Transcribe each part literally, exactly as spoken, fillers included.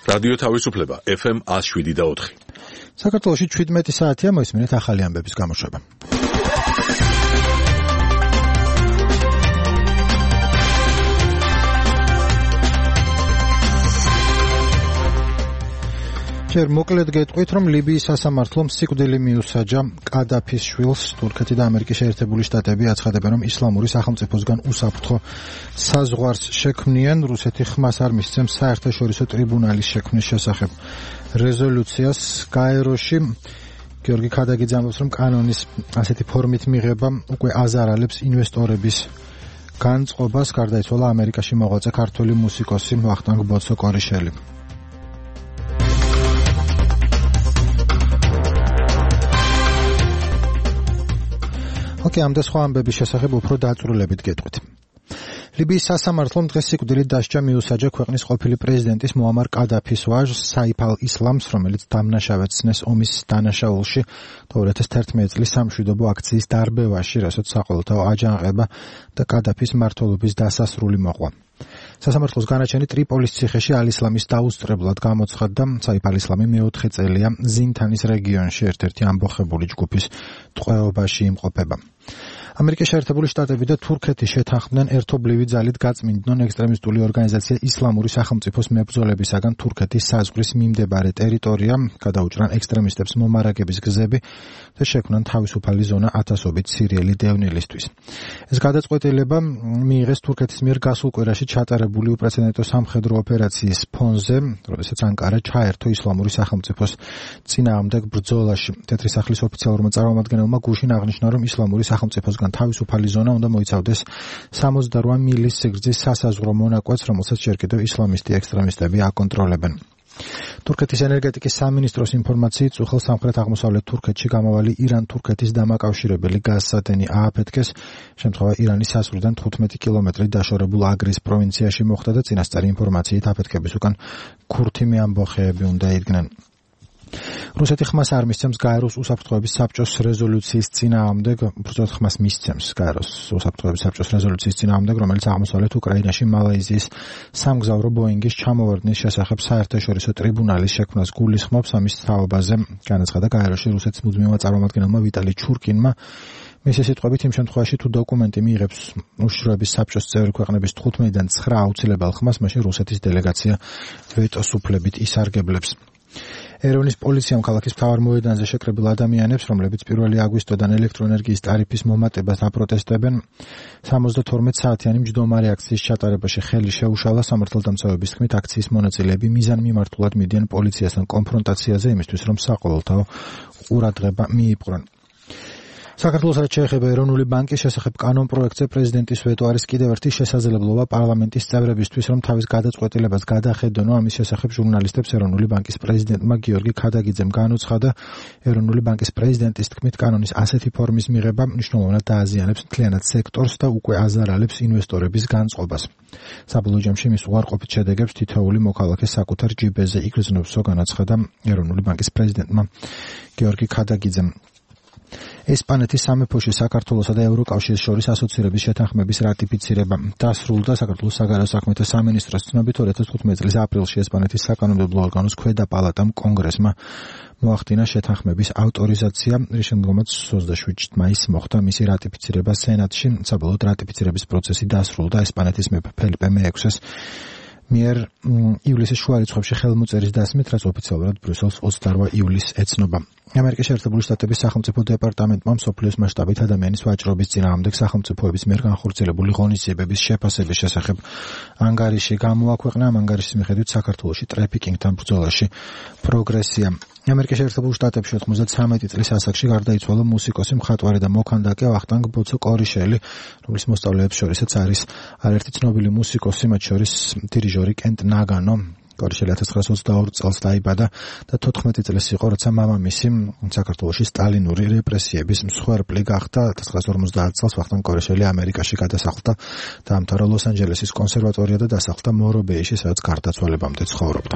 რადიო თავისუფლება ეფ ემ one oh seven და four. საქართველოში შვიდმეტი საათია, მოისმინეთ ახალი ამბების გამოშვება. ჯერ მოკლედ გეტყვით, რომ ლიბიის სასამართლომ სიკვდილი მიუსაჯა კადაფის შვილს. თურქეთი და ამერიკის შეერთებული შტატები აცხადებენ, რომ ისლამური სახელმწიფოსგან უსაფრთხო საზღვარს შექმნიან. რუსეთი ხმას არ მისცემს საერთაშორისო ტრიბუნალის შექმნის შესახებ რეზოლუციას. გაეროში გიორგი ქადაგიძე ამბობს, რომ კანონის ასეთი ფორმით მიღება უკვე აზარალებს ინვესტორების განწყობას. გარდაიცვალა ამერიკაში მოღვაწე ქართველი მუსიკოსი ვახტანგ ბოცო-კორიშელი. ოკეი, ამ და სხვა ამბების შესახებ უფრო დაწვრილებით გეტყვით. ლიბიის სასამართლომ დღეს სიკვდილით დასჯა მიუსაჯა ქვეყნის ყოფილი პრეზიდენტის მუამარ კადაფის ვაჟს საიფ ალ-ისლამს, რომელიც დამნაშავეცნეს ომის დანაშაულში ორი ათას თერთმეტი წლის სამშვიდობო აქციის დარბევაში, რასაც საყოველთაო აჯანყება და კადაფის მმართველობის დასასრული მოყვა. სასამართლოს განაჩენი ტრიპოლის ციხეში ალ-ისლამის დაუსწრებლად გამოცხადდა. საიფ ალ-ისლამი მეოთხე წელია ზინთანის რეგიონში ერთ-ერთი ამბოხებული ჯგუფის ტყვეობაში იმყოფება. ამერიკის შეერთებული შტატები და თურქეთი შეთანხმდნენ ერთობლივი ძალით გაწმინდნონ ექსტრემისტული ორგანიზაცია ისლამური სახელმწიფოს მებრძოლებისაგან თურქეთის საზღვრის მიმდებარე ტერიტორია, გადაუჭრან ექსტრემისტებს მომარაგების გზები და შექმნან თავისუფალი ზონა ათასობით სირიელი დევნილისთვის. ეს გადაწყვეტილება მიიღეს თურქეთის მიერ გასულ კვირაში ჩატარებული უპრეცედენტო სამხედრო ოპერაციის ფონზე, როდესაც ანკარა ჩაერთო ისლამური სახელმწიფოს წინააღმდეგ ბრძოლაში. თეთრი სახლის ოფიციალურმა წარმომადგენელმა გუშინ აღნიშნა, რომ ისლამური სახელმწიფოსგან თავისუფალი ზონა უნდა მოიცავდეს სამოცდაორი მილის სიგრძის სასაზღვრო მონაკვეთს, რომელსაც ჯერ კიდევ ისლამისტი ექსტრემისტები აკონტროლებენ. თურქეთის ენერგეტიკის სამინისტროს ინფორმაციით, უხელ სამხრეთ-აღმოსავლეთ თურქეთში გამავალი ირან-თურქეთის დამაკავშირებელი გაზსადენი ააფეთქეს. შემთხვევა ირანის საზღვრიდან თხუთმეტი კილომეტრით დაშორებულ აგრის პროვინციაში მოხდა და წინასწარი ინფორმაციით აფეთქების უკან ქურთი მეამბოხეები უნდა იდგნენ. რუსეთი ხმას არ მისცემს გაეროს უსაფრთხოების საბჭოს რეზოლუციის წინააღმდეგ, უბრალოდ ხმას მისცემს გაეროს უსაფრთხოების საბჭოს რეზოლუციის წინააღმდეგ, რომელიც აღმოსავლეთ უკრაინაში მალაიზიის სამგზავრო ბოინგის ჩამოვარდნის შესახებ საერთაშორისო ტრიბუნალის შექმნას გულისხმობს. ამის თაობაზე განაცხადა გაეროში რუსეთის მუდმივმა წარმომადგენელმა ვიტალი ჩურკინმა. მისი სიტყვებით, იმ შემთხვევაში თუ დოკუმენტი მიიღებს უშიშროების საბჭოს წევრი ქვეყნების თხუთმეტიდან ცხრა აუცილებელ ხმას, მაშინ რუსეთის დელეგაცია ვეტოს უფლებით ისარგებლებს. ერევნის პოლიციამ ქალაქის მთავარ მოედანზე შეკრებილ ადამიანებს, რომლებიც პირველი აგვისტოდან ელექტროენერგიის ტარიფის მომატებას აპროტესტებენ, სამოცდათორმეტ საათიანი მჯდომარე აქციის ჩატარებაში ხელი შეუშალა. სამართალდამცავების თქმით, აქციის მონაწილეები მიზანმიმართულად მიდიან პოლიციასთან კონფრონტაციაზე, იმისთვის რომ საყოველთაო ყურადღება მიიპყრონ. საქართველოს რაც შეეხება ეროვნული ბანკის შესახებ კანონპროექტზე პრეზიდენტის ვეტო არის კიდევ ერთი შესაძლებლობა პარლამენტის წევრებისთვის, რომ თავის გადაწყვეტილებას გადახედონ. ამის შესახებ ჟურნალისტებს ეროვნული ბანკის პრეზიდენტმა გიორგი ქადაგიძემ განუცხადა. ეროვნული ბანკის პრეზიდენტის თქმით, კანონის ასეთი ფორმის მიღება მნიშვნელოვნად დააზიანებს მთლიანად სექტორს და უკვე აზარალებს ინვესტორების განწყობას. საბოლოო ჯამში მის უარყოფით შედეგებს თითოეული მოქალაქე საკუთარ ჯიბეზე იგრძნობსო, განაცხადა ეროვნული ბანკის პრეზიდენტმა გიორგი ქადაგიძემ. ესპანეთის სამეფოში საქართველოსა და ევროკავშირის შორის ასოცირების შეთანხმების რატიფიცირება დასრულდა. საქართველოს საგარეო საქმეთა სამინისტროს ცნობით, ორი ათას თხუთმეტი წლის აპრილში ესპანეთის საკანონმდებლო ორგანოს ქვედა პალატამ კონგრესმა მოახდინა შეთანხმების ავტორიზაცია, რის შემდგომაც ოცდაშვიდი მაისს მოხდა მისი რატიფიცირება სენატში. საბოლოოდ რატიფიცირების პროცესი დასრულდა ესპანეთის მეფე ფელიპე მეექვსეს მიერ ივლისის შუა რიცხვებში ხელმოწერის დასმით, რაც ოფიციალურად ბრიუსელს ოცდაორი ივლისს ეცნობა. ამერიკის შეერთებული შტატების სახელმწიფო დეპარტამენტმა მსოფლიოს მასშტაბით ადამიანის ვაჭრობის წინააღმდეგ სახელმწიფოების მიერ განხორციელებული ღონისძიებების შეფასების შესახებ ანგარიში გამოაქვეყნა. ამ ანგარიშის მიხედვით საქართველოში ტრაფიკინგთან ბრძოლაში პროგრესია. ამერიკის შეერთებულ შტატებში ოცდამეტრე წლის ასაკში გარდაიცვალა მუსიკოსი, მხატვარი და მოქანდაკე ვახტანგ ბოცო-კორიშელი, რომლის მოსწავლეებს შორისაც არის არაერთი ცნობილი მუსიკოსი, მათ შორის დირიჟორი კენტ ნაგანო. კორიშელი ათას ცხრაასა ოცდაორი წელს დაიბადა და თოთხმეტი წლის იყო, როცა მამამისი საქართველოში სტალინური რეპრესიების მსხვერპლი გახდა. ათას ცხრაასა ორმოცდაათი წელს ვახტანგ კორიშელი ამერიკაში გადასახლდა, დაამთავრა ლოს-ანჯელესის კონსერვატორია და დასახლდა მორობეიში, სადაც გარდაცვალებამდე ცხოვრობდა.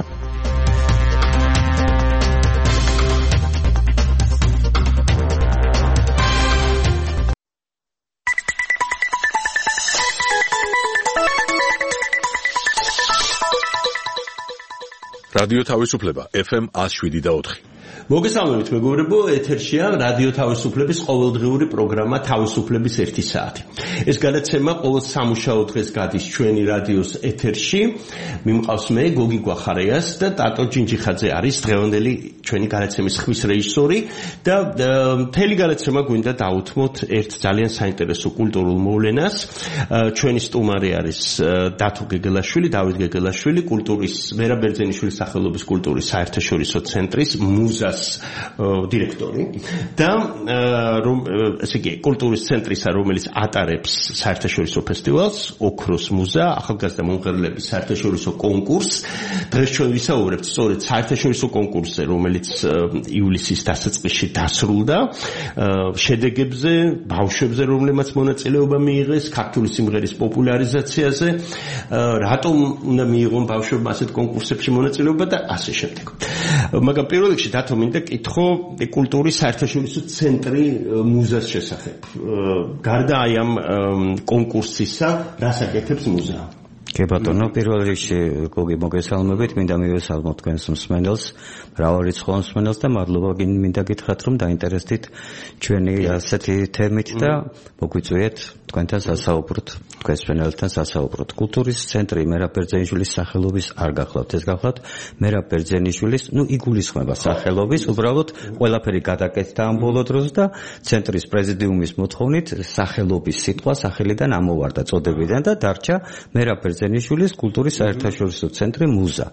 რადიო თავისუფლება F M one oh seven და four. მოგესალმებით მეგობრებო, ეთერშია რადიო თავისუფლების ყოველდღიური პროგრამა თავისუფლების ერთი საათი. ეს გადაცემა ყოველ სამუშაო დღეს გადის ჩვენი რადიოს ეთერში. მიმყავს მე გოგი გვახარიას და ტატო ჯინჯიხაძე არის დღევანდელი ჩვენი გადაცემის ხმის რეჟისორი და მთელი გადაცემა გვინდა დავუთმოთ ერთ ძალიან საინტერესო კულტურულ მოვლენას. ჩვენი სტუმარი არის დათო გეგელაშვილი, დავით გეგელაშვილი, კულტურის მერაბ ბერძენიშვილის სახელობის კულტურის საერთაშორისო ცენტრის მუზას დირექტორი და რომ ესე იგი კულტურის ცენტრისა, რომელიც ატარებს საერთაშორისო ფესტივალს, ოქროს მუზა, ახალგაზრდა მომღერლების საერთაშორისო კონკურსს. დღეს ჩვენ ვისაუბრებთ სწორედ საერთაშორისო კონკურსზე, რომელიც ივლისის დასაწყისში დასრულდა, შედეგებზე, ბავშვებზე, რომლებმაც მონაწილეობა მიიღეს ქართული სიმღერის პოპულარიზაციაზე, რატომ უნდა მიიღონ ბავშვებმა ასეთ კონკურსებში მონაწილეობა და ასე შემდეგ. მაგრამ პირველ რიგში დათო მინდა კითხო კულტურის საერთაშორისო ცენტრი მუზას შესახებ. გარდა აი ამ კონკურსისა, რას აკეთებს მუზა? კი ბატონო, პირველ რიგში გოგი მოგესალმებით, მინდა მივესალმოთ თქვენს მსმენელს, მრავალრიცხოვან მსმენელს და მადლობა მინდა გითხრათ, რომ დაინტერესდით ჩვენი ასეთი თემით და მოგვიწვიეთ თქვენთან სასაუბროთ, თქვენს მსმენელთან სასაუბროთ. კულტურის ცენტრი მერაბ ბერძენიშვილის სახელობის არ გახლავთ, ეს გახლავთ მერაბ ბერძენიშვილის, ну იგულისხმება სახელობის, უბრალოდ ყველაფერი გადაკეთდა ამ ბოლო დროს და ცენტრის პრეზიდიუმის მოთხოვნით სახელობის სიტყვა სახელიდან ამოვარდა წოდებიდან და დარჩა მერაბ ბერძენიშვილის კულტურის საერთაშორისო ცენტრი მუზა.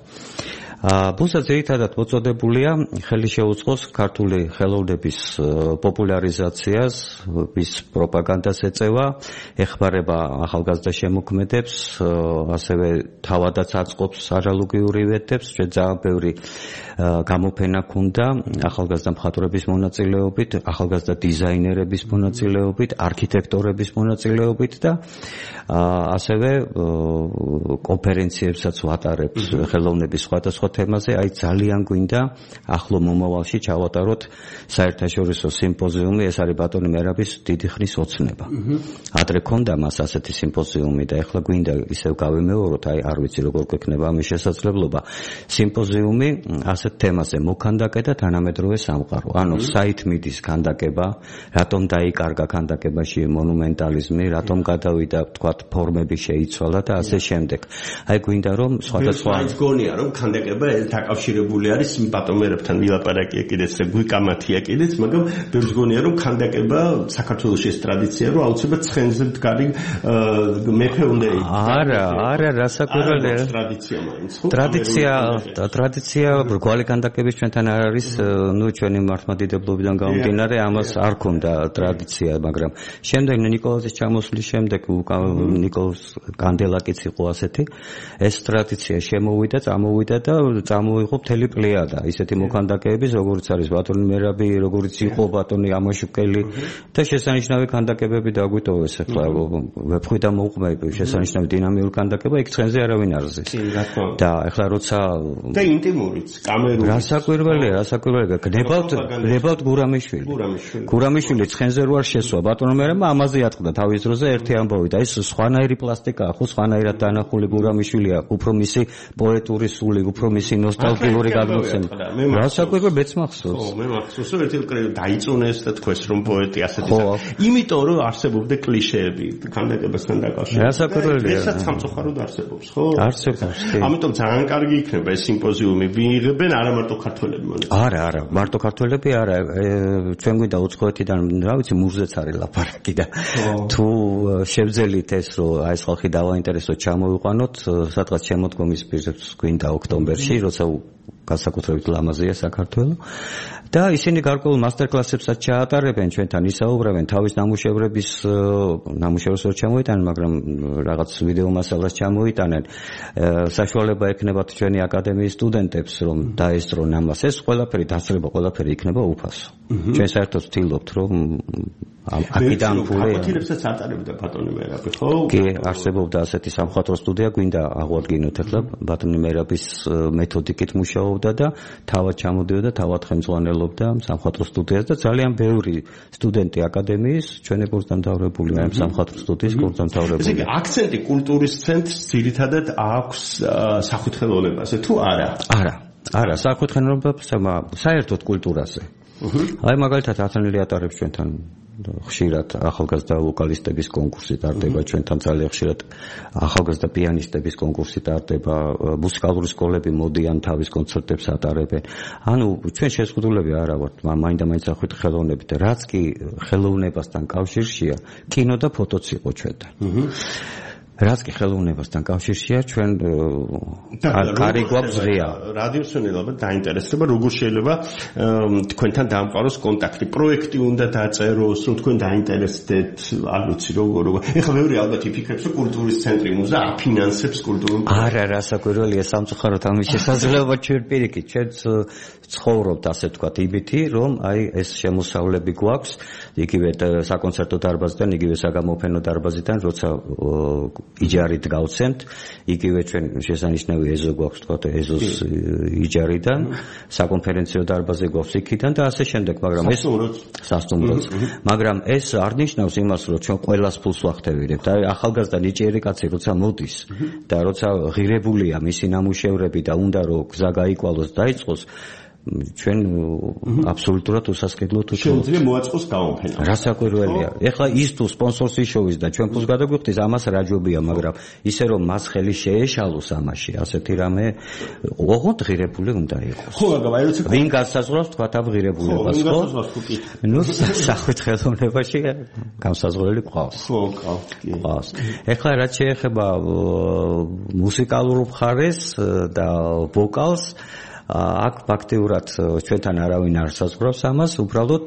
მუზა ძირითადად მოწოდებულია ხელი შეუწყოს ქართული ხელოვნების პოპულარიზაციას, ის პროპაგანდას ეწევა, ეხმარება ახალგაზრდა შემოქმედებს, ასევე თავადაც აწყობს არალოგიურ ივენტებს, ძალიან ბევრი გამოფენა ქონდა ახალგაზრდა მხატვრების მონაწილეობით, ახალგაზრდა დიზაინერების მონაწილეობით, არქიტექტორების მონაწილეობით და ასევე კონფერენციებსაც ვატარებს ხელოვნების სხვადასხვა თემაზე. აი ძალიან გვინდა ახლო მომავალში ჩავატაროთ საერთაშორისო სიმპოზიუმი, ეს არის ბატონი მერაბის დიდი ხნის ოცნება. ადრე ქონდა მას ასეთი სიმპოზიუმი და ეხლა გვინდა ისევ გავიმეოროთ, აი არ ვიცი როგორ გვექნება ამის შესაძლებლობა. სიმპოზიუმი ასეთ თემაზე მოქანდაკე და თანამედროვე სამყარო. ანუ საით მიდის ქანდაკება, რატომ დაიკარგა ქანდაკებაში მონუმენტალიზმი, რატომ გადავიდა თქვათ ფორმები შეიცვალა და ასე შემდეგ. აი გვინდა რომ სხვადასხვა ის გონია რომ ქანდაკება დაკავშირებული არის ბატონერებთან ვილაპარაკია კიდეც გვიკამათია კიდეც, მაგრამ ბევრს გონია რომ ქანდაკება საქართველოს ეს ტრადიცია რომ აუცილებლად ცხენზე მდგარი მეფე უნდა იყოს. არა, არა, რასაკვირველია. ტრადიცია მაინც ხო? ტრადიცია, ტრადიცია ბრგვალი ქანდაკების ჩვენთან არ არის, ნუ ჩვენი მართლმადიდებლობიდან გამომდინარე, ამას არ ქონდა ტრადიცია, მაგრამ შემდეგ ნიკოლოზის ჩამოსვლის შემდეგ ნიკოლოზ კანდელაკიც იყო ასეთი, ეს ტრადიცია შემოვიდა, წამოვიდა და წამოიღო მთელი პლეიადა ისეთი მოქანდაკეების, როგორც არის ბატონი მერაბი, როგორც იყო ბატონი ამაშუკელი და შესანიშნავი ქანდაკებები დაგვიტოვეს. ახლა ვეფხვი და მოუყმები შესანიშნავი დინამიური ქანდაკება, იქ ცხენზე არავინ არ ზის. და ახლა როცა და ინტიმურიც, კამერული. რასაკვირველია, რასაკვირველია. გნებავთ, გნებავთ გურამიშვილი. გურამიშვილი ცხენზე რო არ შესვა, ბატონი მერაბმა ამაზე ატყდა თავის დროზე ერთი ამბავი და ის სხვანაირი პლასტიკაა, ხო, სხვანაირად დანახული გურამიშვილია, უფრო მისი პოეტური სული, უფრო მისი ნოსტალგიური გადმოცემა. რასაკვირველია, მეც მახსოვს. ხო, მე მახსოვს, რომ ერთი კრე დაიწუნეს და თქვეს რომ პოეტი ასეთი. იმიტომ რომ არსებობდა კლიშეები ქანდაკებასთან დაკავშირებით. რასაკვირველია. ესაც სამწუხაროდ არსებობს, ხო? არსებობს. ამიტომ ძალიან კარგი იქნება ეს სიმპოზიუმი ვიღებენ არა მარტო ქართველები მონაწილე. არა, არა, მარტო ქართველები არა, ჩვენ გვინდა უცხოეთიდან, რა ვიცი, მურზეც არის ლაპარაკი და თუ შევძელით ეს რომ აი ეს ხალხი დავაინტერესოთ, ჩამოვიყვანოთ, სადღაც შემოდგომის პირებს გვინდა ოქტომბერში, როცა განსაკუთრებით ლამაზია საქართველო და ისინი გარკვეულ მასტერკლასებსაც ჩაატარებენ, ჩვენთან ისაუბრებენ, თავის ნამუშევრების ნამუშევრებს ვერ ჩამოიტანენ, მაგრამ რაღაც ვიდეო მასალას ჩამოიტანენ. საშუალება ექნებათ ჩვენი აკადემიის სტუდენტებს, რომ დაესწრონ ამას. ეს ყველაფერი დასწრება, ყველაფერი იქნება უფასო. ჩვენ საერთოდ ვთილობთ, რომ აკიდან ფული აკეთებსაც ატარებდა ბატონი მერაბი, ხო? კი, არსებობდა ასეთი სამხატვრო სტუდია, გვინდა აღვადგინოთ ახლა ბატონი მერაბის მეთოდიკით მუშაობდა და თავად ჩამოდიოდა, თავად ხელმძღვანელობდა სამხატვრო სტუდიას და ძალიან ბევრი სტუდენტი აკადემიის ჩვენი კურსდამთავრებული ამ სამხატვრო სტუდიის კურსდამთავრებული. ესე იგი, აქცენტი კულტურის ცენტრს ძირითადად აქვს სახუთელოვნებაზე თუ არა? არა. არა, საკუთრებასა საერთოდ კულტურაზე. აი მაგალითად ათანელი ატარებს ჩვენთან ხშირად ახალგაზრდა ვოკალისტების კონკურსი ტარდება ჩვენთან ძალიან ხშირად ახალგაზრდა პიანისტების კონკურსი ტარდება მუსიკალური სკოლები მოდიან თავის კონცერტებს ატარებენ ანუ ჩვენ შეზღუდულები არა ვართ მაინდა-მაინც ახვით ხელოვნებით რაც კი ხელოვნებასთან კავშირშია კინო და ფოტოც იყო ჩვენთან რაც კი ხელოვნებასთან კავშირშია ჩვენ კარი გვაქვს ღია რადიოსმენი ალბათ დაინტერესდება როგორ შეიძლება თქვენთან დაამყაროს კონტაქტი პროექტი უნდა დაწეროს რომ თქვენ დაინტერესდეთ არ ვიცი როგორ როგორ ეხლა მეორე ალბათ იფიქრებს რომ კულტურის ცენტრი მუზა აფინანსებს კულტურულ არა რა საკვირველია სამწუხაროდ ამის შესაძლებლობა ჩვენ პირიქით ჩვენ ცხოვრობთ ასე ვთქვათ იმითი რომ აი ეს შემოსავლები გვაქვს იგივე საკონცერტო დარბაზიდან იგივე საგამოფენო დარბაზიდან როცა იჯარით გავცემთ იგივე ჩვენ შესანიშნავი ეზო გვაქვს თქვათ ეზოს იჯარიდან საკონფერენციო დარბაზი გვაქვს იქიდან და ასე შემდეგ მაგრამ ეს სასტუმროც მაგრამ ეს არ ნიშნავს იმას რომ ჩვენ ყველას ფულს ვახდევირებთ აი ახალგაზრდა ნიჭიერი კაცი როცა მოდის და როცა ღირებულია მისი ნამუშევრები და უნდა რომ გზა გაიკვალოს დაიწყოს ჩვენ აბსოლუტურად უსასყიდლოდ შეუძლია მოაწყოს გამოფენა. რასაკვირველია. ეხლა ის თუ სპონსორს იშოვის და ჩვენ ფულს გადაგვიხდის, ამას რა ჯობია, მაგრამ ისე რომ მას ხელი შეეშალოს ამაში, ასეთი რამე ოღონდ ღირებული უნდა იყოს. ხო, მაგრამ აი როცა ვინ განსაზღვრავს თქვა ღირებულებას, ხო? ნუ სახით ხელოვნებაში განსაზღვრელი ყავს. ხო, ყავს. ეხლა რაც შეეხება მუსიკალურ მხარეს და ვოკალს აქ ფაქტიურად ჩვენთან არავინ არ საზღვრავს ამას, უბრალოდ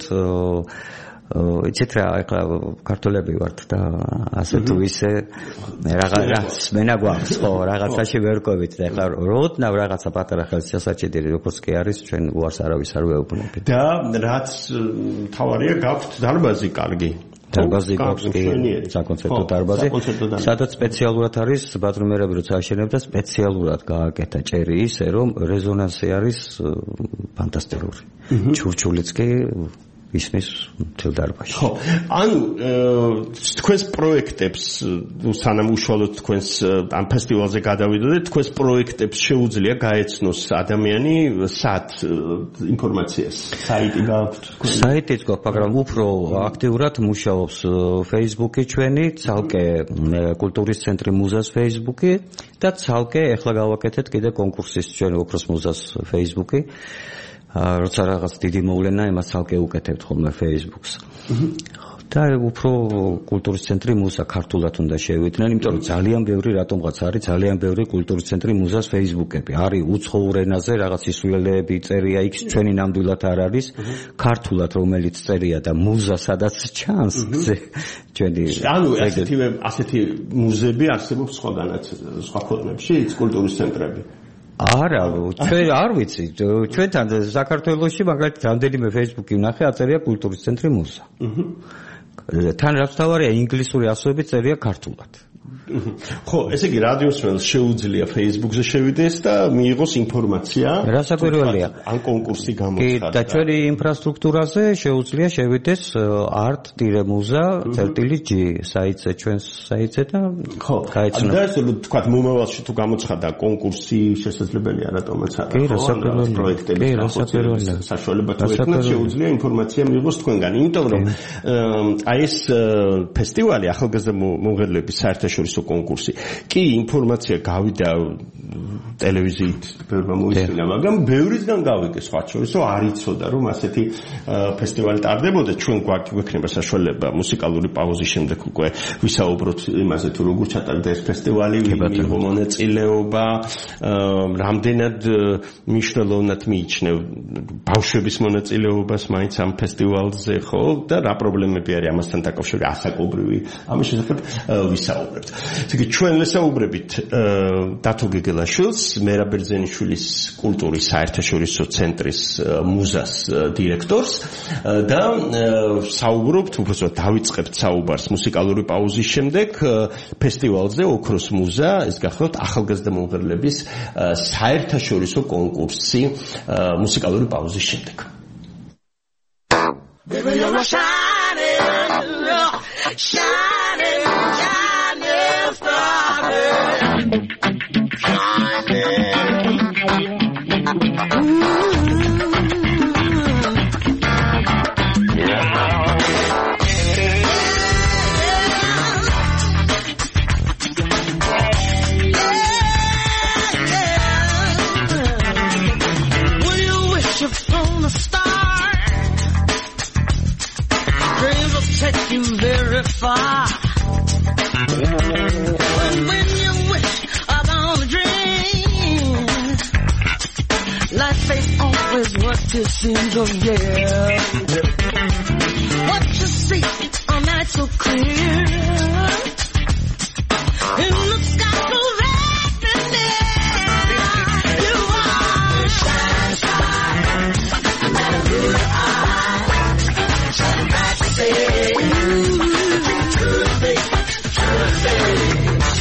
იცით რა, ეხლა ქართველები ვართ და ასე თუ ისე რაღაც მენა გვაქვს, ხო, რაღაცაში ვერკვევით და ეხლა როდნავ რაღაცა პატარა ხელშესაჩედელი როგორც კი არის, ჩვენ უარს არავის არ ვეუბნებით. და რაც თავარია გაქვთ დარბაზი კარგი. დარბაზი გვაქვს კი საკონცერტო დარბაზი სადაც სპეციალურად არის ბათუმერები როცა აშენებდა სპეციალურად გააკეთა ჭერი ისე რომ რეზონანსი არის ფანტასტიკური ჩურჩულიც კი ისმის მთელ დარბაზში ხო ანუ თქვენს პროექტებს სანამ უშუალოდ თქვენს ამ ფესტივალზე გადავიდოდეთ თქვენს პროექტებს შეუძლია გაეცნოს ადამიანი სად ინფორმაციას საიტი გაქვთ საიტიც გვაქვს მაგრამ უფრო აქტიურად მუშაობს Facebook-ი ჩვენი ცალკე კულტურის ცენტრი მუზას Facebook-ი და ცალკე ეხლა გავაკეთეთ კიდე კონკურსის ჩვენი ოქროს მუზას Facebook-ი როცა რაღაც დიდი მოვლენა იმას ცალკე უკეთებთ ხოლმე Facebook-ს. და უფრო კულტურის ცენტრი მუზა ქართულად უნდა შევიდნენ, იმიტომ რომ ძალიან ბევრი რატომღაც არის ძალიან ბევრი კულტურის ცენტრი მუზას Facebook-ები. არის უცხოურ ენაზე რაღაც ისულელეები წერია, იქ ჩვენი ნამდვილად არ არის, ქართულად რომელიც წერია და მუზა სადაც ჩანს. ჩვენი ანუ ასეთივე ასეთი მუზები არსებობს სხვაგანაც სხვა ქვეყნებში, კულტურის ცენტრები. არა, ჩვენ არ ვიცი, ჩვენთან საქართველოში მაგალითად რამდენიმე Facebook-ი ვნახე, აწერია კულტურის ცენტრი მუზა. თან რაც თავარია ინგლისური ასოებით წერია ქართულად. ხო, ესე იგი რადიოსმენს შეუძლია Facebook-ზე შევიდეს და მიიღოს ინფორმაცია. რასაკვირველია. ან კონკურსი გამოცხადდა. და ჩვენი ინფრასტრუქტურაზე შეუძლია შევიდეს art-muza წერტილი G საიტზე ჩვენს საიტზე და ხო, გაეცნო. და ესე თქვა მომავალში თუ გამოცხადდა კონკურსი შესაძლებელია რატომაც არა. კი, რასაკვირველია. პროექტების განხორციელების საშუალება თუ ეკნოთ შეუძლია ინფორმაცია მიიღოს თქვენგან, იმიტომ რომ აი ეს ფესტივალი ახალგაზრდა მომღერლების საერთაშორისო კონკურსი. კი, ინფორმაცია გავიდა ტელევიზიით, ბევრმა მოისმინა, მაგრამ ბევრისგან გავიგე სხვა შორის, რომ არ იცოდა, რომ ასეთი ფესტივალი ტარდებოდა. ჩვენ გვექნება საშუალება მუსიკალური პაუზის შემდეგ უკვე ვისაუბროთ იმაზე, თუ როგორ ჩატარდა ეს ფესტივალი, მიიღო მონაწილეობა, რამდენად მნიშვნელოვნად მიიჩნევ ბავშვების მონაწილეობას მაინც ამ ფესტივალზე, ხო? და რა პრობლემები არის ამასთან დაკავშირებული, ასაკობრივი, ამის შესახებ ვისაუბრებთ. ესე ჩვენ ვესაუბრებით დათო გეგელაშვილს, მერაბ ბერძენიშვილის კულტურის საერთაშორისო ცენტრის მუზას დირექტორს და საუბრობთ, უბრალოდ დავიწყებთ საუბარს მუსიკალური პაუზის შემდეგ ფესტივალზე ოქროს მუზა, ეს გახლავთ ახალგაზრდა მომღერლების საერთაშორისო კონკურსი მუსიკალური პაუზის შემდეგ. Baby, you're shining, shining, shining star. Shining. very far. But when you wish upon a dream, life ain't always what it seems, oh yeah. What you see all night so clear, in the sky so red and near, you are the shining star, that good eye, shining bright to say, true faith, true faith.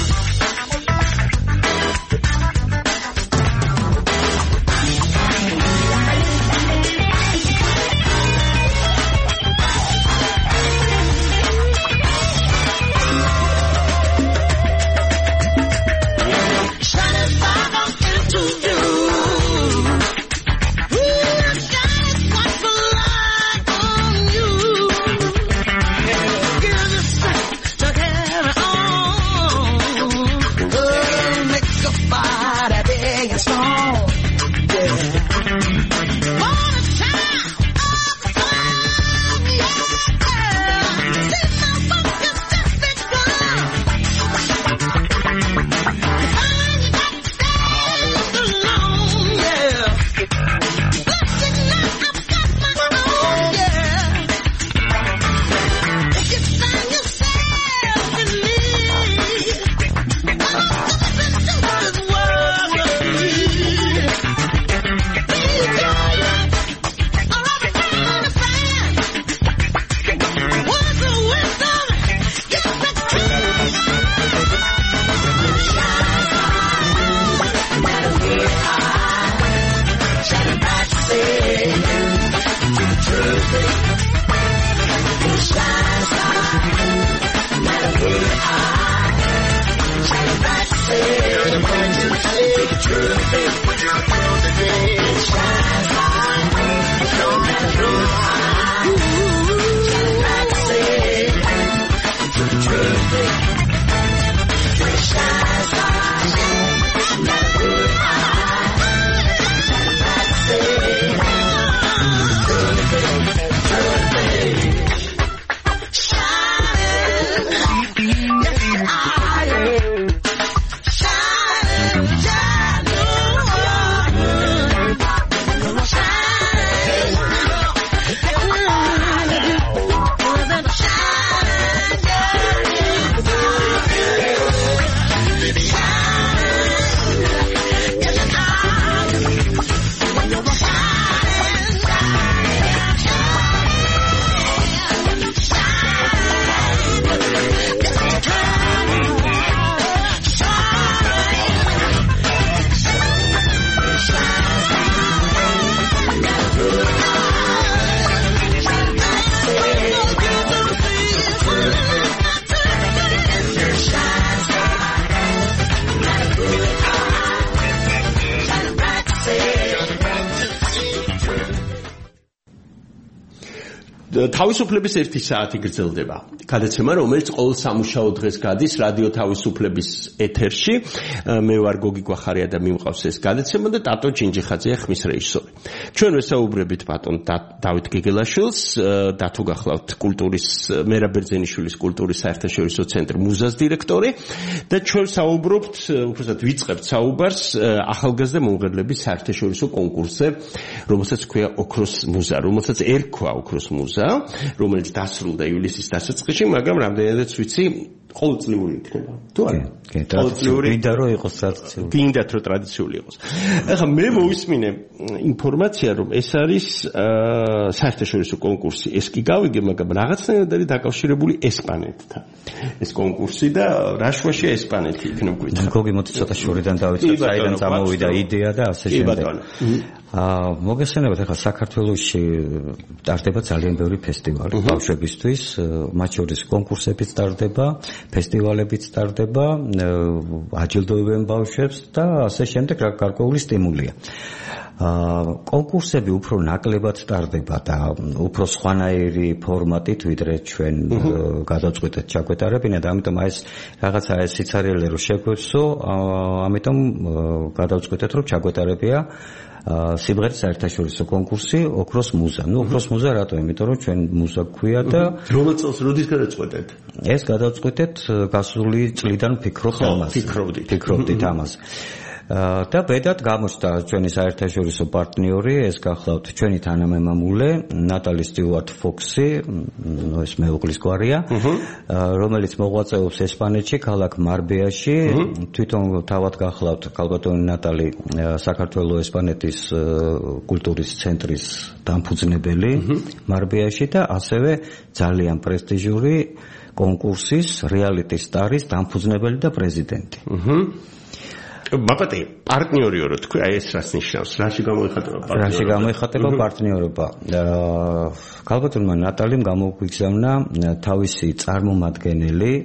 თავისუფლების ერთი საათი გრძელდება. გადაცემა, რომელიც ყოველ სამუშაო დღეს გადის რადიო თავისუფლების ეთერში. მე ვარ გოგი გვახარია და მიმყავს ეს გადაცემა და ტატო ჯინჯიხაძეა ხმის რეჟისორი. ჩვენ ვესაუბრებით ბატონ დავით გეგელაშვილს, დათო გახლავთ კულტურის მერაბ ბერძენიშვილის კულტურის საერთაშორისო ცენტრის მუზას დირექტორი და ჩვენ საუბრობთ, უბრალოდ ვიწყებთ საუბარს ახალგაზრდა მომღერლების საერთაშორისო კონკურსზე, რომელსაც ქვია ოქროს მუზა, რომელსაც ერქვა ოქროს მუზა, რომელიც დასრულდა ივლისის დასაწყისში, მაგრამ რამდენადაც ვიცი, ყოველწლიური იქნება. თუ არა? კი, ტრადიციული. მინდა რომ იყოს ტრადიციული. გინდათ რომ ტრადიციული იყოს. ახლა მე მოვისმინე ინფორმაცია, რომ ეს არის საერთაშორისო კონკურსი. ეს კი გავიგე, მაგრამ რაღაცნაირად არის დაკავშირებული ესპანეთთან. ეს კონკურსი და რა შუაში ესპანეთი იქნება გვითხრა. გოგი მოდი ცოტა შორიდან დავიწყებ, საიდან წამოვიდა იდეა და ასე შემდეგ. აა მოგესალმებით, ახლა საქართველოში ტარდება ძალიან ბევრი ფესტივალი ბავშვებისთვის, მათ შორის კონკურსებიც ტარდება, ფესტივალებიც ტარდება, აჯილდოებენ ბავშვებს და ასე შემდეგ, გარკვეული სტიმულია. აა კონკურსები უფრო ნაკლებად ტარდება და უფრო სხვანაირი ფორმატით, ვიდრე ჩვენ გადავწყვეტეთ ჩაგვეტარებინა და ამიტომ აი ეს რაღაცა ეს სიცარიელე რომ შეგვეცო, ამიტომ გადავწყვეტეთ რომ ჩაგვეტარებია სიმღერის საერთაშორისო კონკურსი ოქროს მუზა. ნუ ოქროს მუზა რატო? იმიტომ რომ ჩვენ მუზა გვქვია და რომელ წელს როდის გადაწყვეტეთ? ეს გადავწყვეტეთ გასული წლიდან ვფიქრობთ ამაზე. ფიქრობდით. ფიქრობდით ამაზე. და ბედად გამოჩნდა ჩვენი საერთაშორისო პარტნიორი, ეს გახლავთ ჩვენი თანამემამულე ნატალი სტიუარტ ფოქსი, ნუ ეს მეუღლის გვარია, რომელიც მოღვაწეობს ესპანეთში, ქალაქ მარბეაში, თვითონ თავად გახლავთ ქალბატონი ნატალი საქართველოს ესპანეთის კულტურის ცენტრის დამფუძნებელი მარბეაში და ასევე ძალიან პრესტიჟური კონკურსის რეალიტი სტარის დამფუძნებელი და პრეზიდენტი. მაპატი პარტნიორიო რო თქვი, აი ეს რას ნიშნავს? რაში გამოიხატება პარტნიორობა? რაში გამოიხატება პარტნიორობა? ქალბატონმა ნატალიმ გამოგვიგზავნა თავისი წარმომადგენელი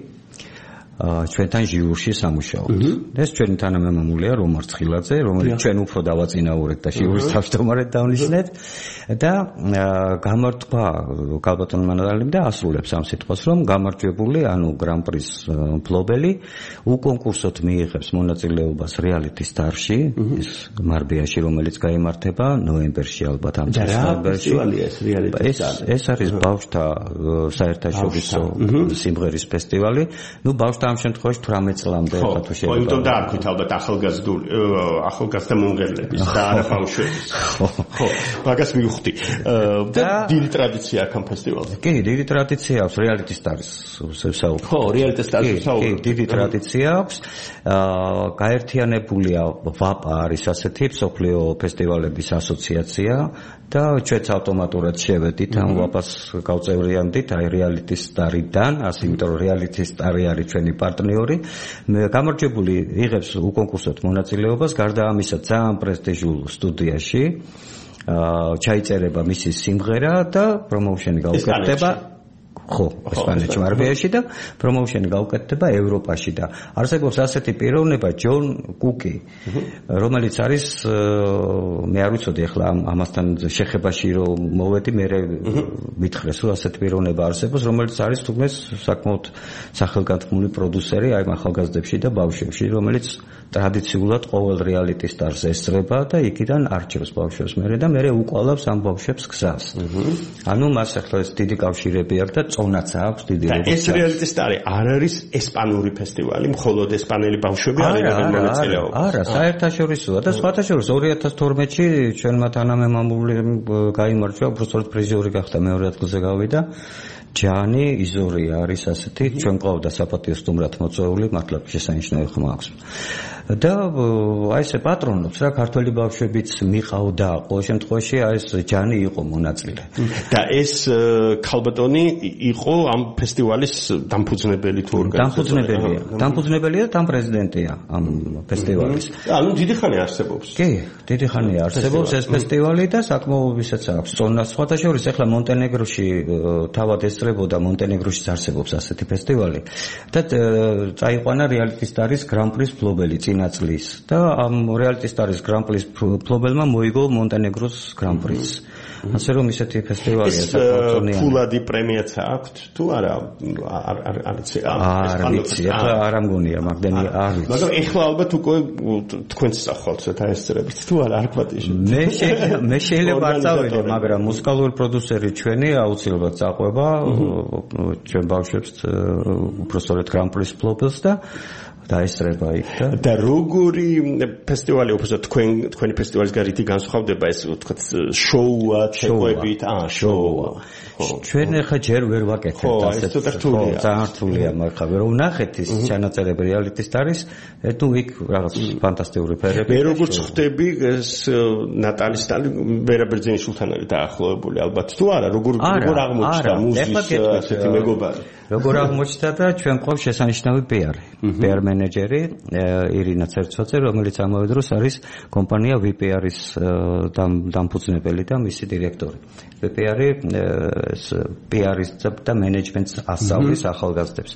ჩვენთან ჟიურში სამუშაოდ. ეს ჩვენი თანამემამულია რომარ ცხილაძე, რომელიც ჩვენ უფრო დავაწინაურეთ და ჟიურის თავმჯდომარედ დავნიშნეთ და გამართვა ქალბატონმა ნატალიმ და ასრულებს ამ სიტყვას, რომ გამარჯვებული, ანუ გრან-პრის მფლობელი უკონკურსოდ მიიღებს μονაწილეობას რეალიტი სტარში, ეს მარბეაში, რომელიც გაიმართება ნოემბერში ალბათ ამ წელს. ეს ეს არის ბავშვთა საერთაშორისო სიმღერის ფესტივალი. ნუ ბავშვთა ამ შემთხვევაში თვრამეტ წლამდე ხა თუ შეიძლება. ხო, იმიტომ დაარქვით ალბათ ახალგაზრდული, ახალგაზრდა მომღერლების და არა ბავშვების. ხო, მაგას მივხვდი. და დიდი ტრადიცია აქვს ამ ფესტივალზე. კი, დიდი ტრადიცია აქვს რეალიტი სტარის საუბრობ. ხო, რეალიტი სტარის საუბრობ. კი, დიდი ტრადიცია აქვს. გაერთიანებულია ვაპა არის ასეთი მსოფლიო ფესტივალების ასოციაცია და ჩვენც ავტომატურად შევედით ამ ვაპას გავწევრიანდით აი რეალიტი სტარიდან, ასე იმიტომ რომ რეალიტი სტარი არის ჩვენი პარტნიორი. გამარჯვებული იღებს უკონკურსოდ მონაწილეობას, გარდა ამისა ძალიან პრესტიჟულ სტუდიაში ჩაიწერება მისი სიმღერა და პრომოუშენი გაუკეთდება. ხო, ესპანეთში მარბეაში და პრომოუშენი გაუკეთდება ევროპაში და არსებობს ასეთი პიროვნება ჯონ კუკი, რომელიც არის მე არ ვიცოდი ახლა ამასთან შეხებაში რომ მოვედი, მე მითხრეს რომ ასეთი პიროვნება არსებობს, რომელიც არის თუნდაც საკმაოდ სახელგანთქმული პროდიუსერი აი ახალგაზრდებში და ბავშვებში, რომელიც ტრადიციულად ყოველ რეალიტი სტარს ესწრება და იქიდან არჩევს ბავშვებს მერე და მერე უკვალავს ამ ბავშვებს გზას. ანუ მას ახლა ეს დიდი კავშირები აქვს და წონაც აქვს დიდი რეგუსტარი. ეს რეალიტი სტარი არ არის ესპანური ფესტივალი, მხოლოდ ესპანელი ბავშვები არიან მონაწილეობა. არა, საერთაშორისოა და სხვათა შორის ორი ათას თორმეტში ჩვენმა თანამემამულემ გაიმარჯვა, უბრალოდ პრიზიორი გახდა, მეორე ადგილზე გავიდა. ჯანი იზორი არის ასეთი, ჩვენ ყავდა საპატიო სტუმრად მოწვეული, მართლა შესანიშნავი ხმა აქვს. და აი ესე პატრონობს რა, ქართველი ბავშვებიც მიყავდა, ყოველ შემთხვევაში აი ეს ჯანი იყო მონაწილე. და ეს ქალბატონი იყო ამ ფესტივალის დამფუძნებელი თუ ორგანიზატორი. დამფუძნებელია, დამფუძნებელია და პრეზიდენტია ამ ფესტივალის. ანუ დიდი ხანი არსებობს. კი, დიდი ხანი არსებობს ეს ფესტივალი და საკმაოდ ისეც აქვს. წონა სხვათა შორის ახლა მონტენეგროში თავად ესწრებოდა, მონტენეგროშიც არსებობს ასეთი ფესტივალი და წაიყვანა რეალიტი სტარის გრან-პრის მფლობელი წინაწლის და ამ რეალიტი სტარის გრან-პრის მფლობელმა მოიგო მონტენეგროს გრან-პრის. ასე რომ ისეთი ფესტივალია საკმაოდ. ეს ფულადი პრემიაც აქვს თუ არა? არ არ არ იცი. არ ვიცი, ახლა არ ამგონია, მაგდენი არ ვიცი. მაგრამ ეხლა ალბათ უკვე თქვენც სახვალცეთ აესწრებით თუ არა, არ გვატიშე. მე შეიძლება მე შეიძლება არ წავიდე, მაგრამ მუსიკალური პროდიუსერი ჩვენი აუცილებლად წაყვება ჩვენ ბავშვებს უბრალოდ გრან-პრის მფლობელს და დაესწრება იქ და და როგორი ფესტივალი უბრალოდ თქვენ თქვენი ფესტივალის გარეთი განსხვავდება ეს ვთქვათ შოუა, ცეკვებით, აა შოუა. ჩვენ ახლა ჯერ ვერ ვაკეთებთ ასეთ ძალიან ძალიან რთულია, მაგრამ რომ ვნახეთ ის ჩანაწერები რეალიტი სტარის, ეტუ იქ რაღაც ფანტასტიკური ფერები. მე როგორც ხვდები ეს ნატალის სტალი ვერაბერძენიშვილთან არის დაახლოებული ალბათ თუ არა, როგორ როგორ აღმოჩნდა მუსიკის ასეთი მეგობარი. როგორ აღმოჩნდა და ჩვენ ყავს შესანიშნავი პიარი. პიარ მენეჯერი ირინა ცერცვაძე, რომელიც ამავე დროს არის კომპანია ვი პი არ-ის დამფუძნებელი და მისი დირექტორი. ვი პი არ-ი ეს პი არ-ის და მენეჯმენტს ასწავლის ახალგაზრდებს.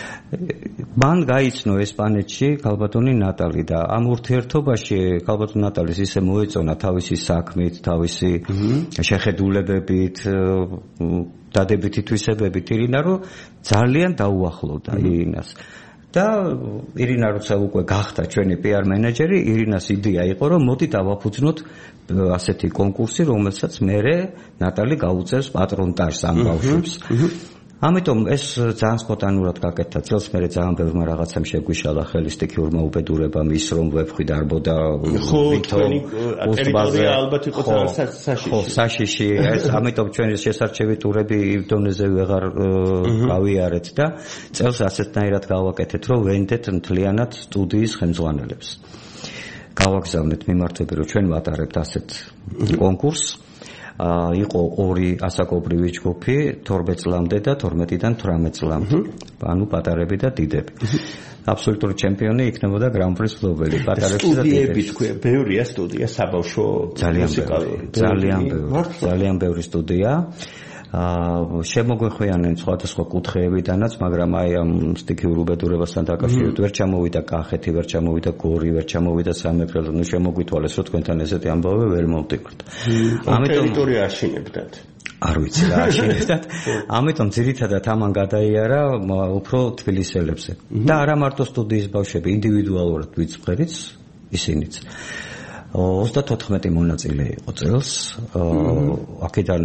მან გაიცნო ესპანეთში ქალბატონი ნატალი და ამ ურთიერთობაში ქალბატონ ნატალის ისე მოეწონა თავისი საქმით, თავისი შეხედულებებით, დადებითი თვისებებით ირინა, რომ ძალიან დაუახლოვდა ირინას. და ირინა როცა უკვე გახდა ჩვენი პი არ მენეჯერი, ირინას იდეა იყო, რომ მოდი დავაფუძნოთ ასეთი კონკურსი, რომელსაც მერე ნატალი გაუწევს პატრონტაჟს ამ ბავშვებს. ამიტომ ეს ძალიან სპონტანურად გაკეთდა წელს, მერე ძალიან ბევრმა რაღაცამ შეგვიშალა ხელი სტიქიურმა უბედურებამ ის რომ ვებხვი დარბოდა ხო თქვენი ტერიტორია ალბათ იყო ძალიან საშიში. ხო საშიში ეს ამიტომ ჩვენი შესარჩევი ტურები დონეზე ვეღარ გავიარეთ და წელს ასეთნაირად გავაკეთეთ რომ ვენდეთ მთლიანად სტუდიის ხელმძღვანელებს. გავაგზავნეთ მიმართვები რომ ჩვენ ვატარებთ ასეთ კონკურსს. იყო ორი ასაკობრივი ჯგუფი თორმეტ წლამდე და თორმეტიდან თვრამეტ წლამდე. ანუ პატარები და დიდები. აბსოლუტური ჩემპიონი იქნებოდა გრან-პრის მფლობელი პატარებში და დიდებში. სტუდიები თქვი, ბევრია სტუდია საბავშვო ძალიან ბევრი, ძალიან ბევრი, ძალიან ბევრი სტუდია. აა შემოგვეხვიანენ სხვადასხვა კუთხეებიდანაც, მაგრამ აი ამ სტიქიურ უბედურებასთან დაკავშირებით ვერ ჩამოვიდა კახეთი, ვერ ჩამოვიდა გორი, ვერ ჩამოვიდა სამეგრელო, ნუ შემოგვითვალეს რომ თქვენთან ესეთი ამბავი ვერ მომტივრთ. ამიტომ ტერიტორია აშინებდათ. არ ვიცი რა აშინებდათ. ამიტომ ძირითადად ამან გადაიარა უფრო თბილისელებზე. და არა მარტო სტუდიის ბავშვები, ინდივიდუალურად ვიწყერიც ისინიც. ოცდათოთხმეტი მონაწილე იყო წელს, აქედან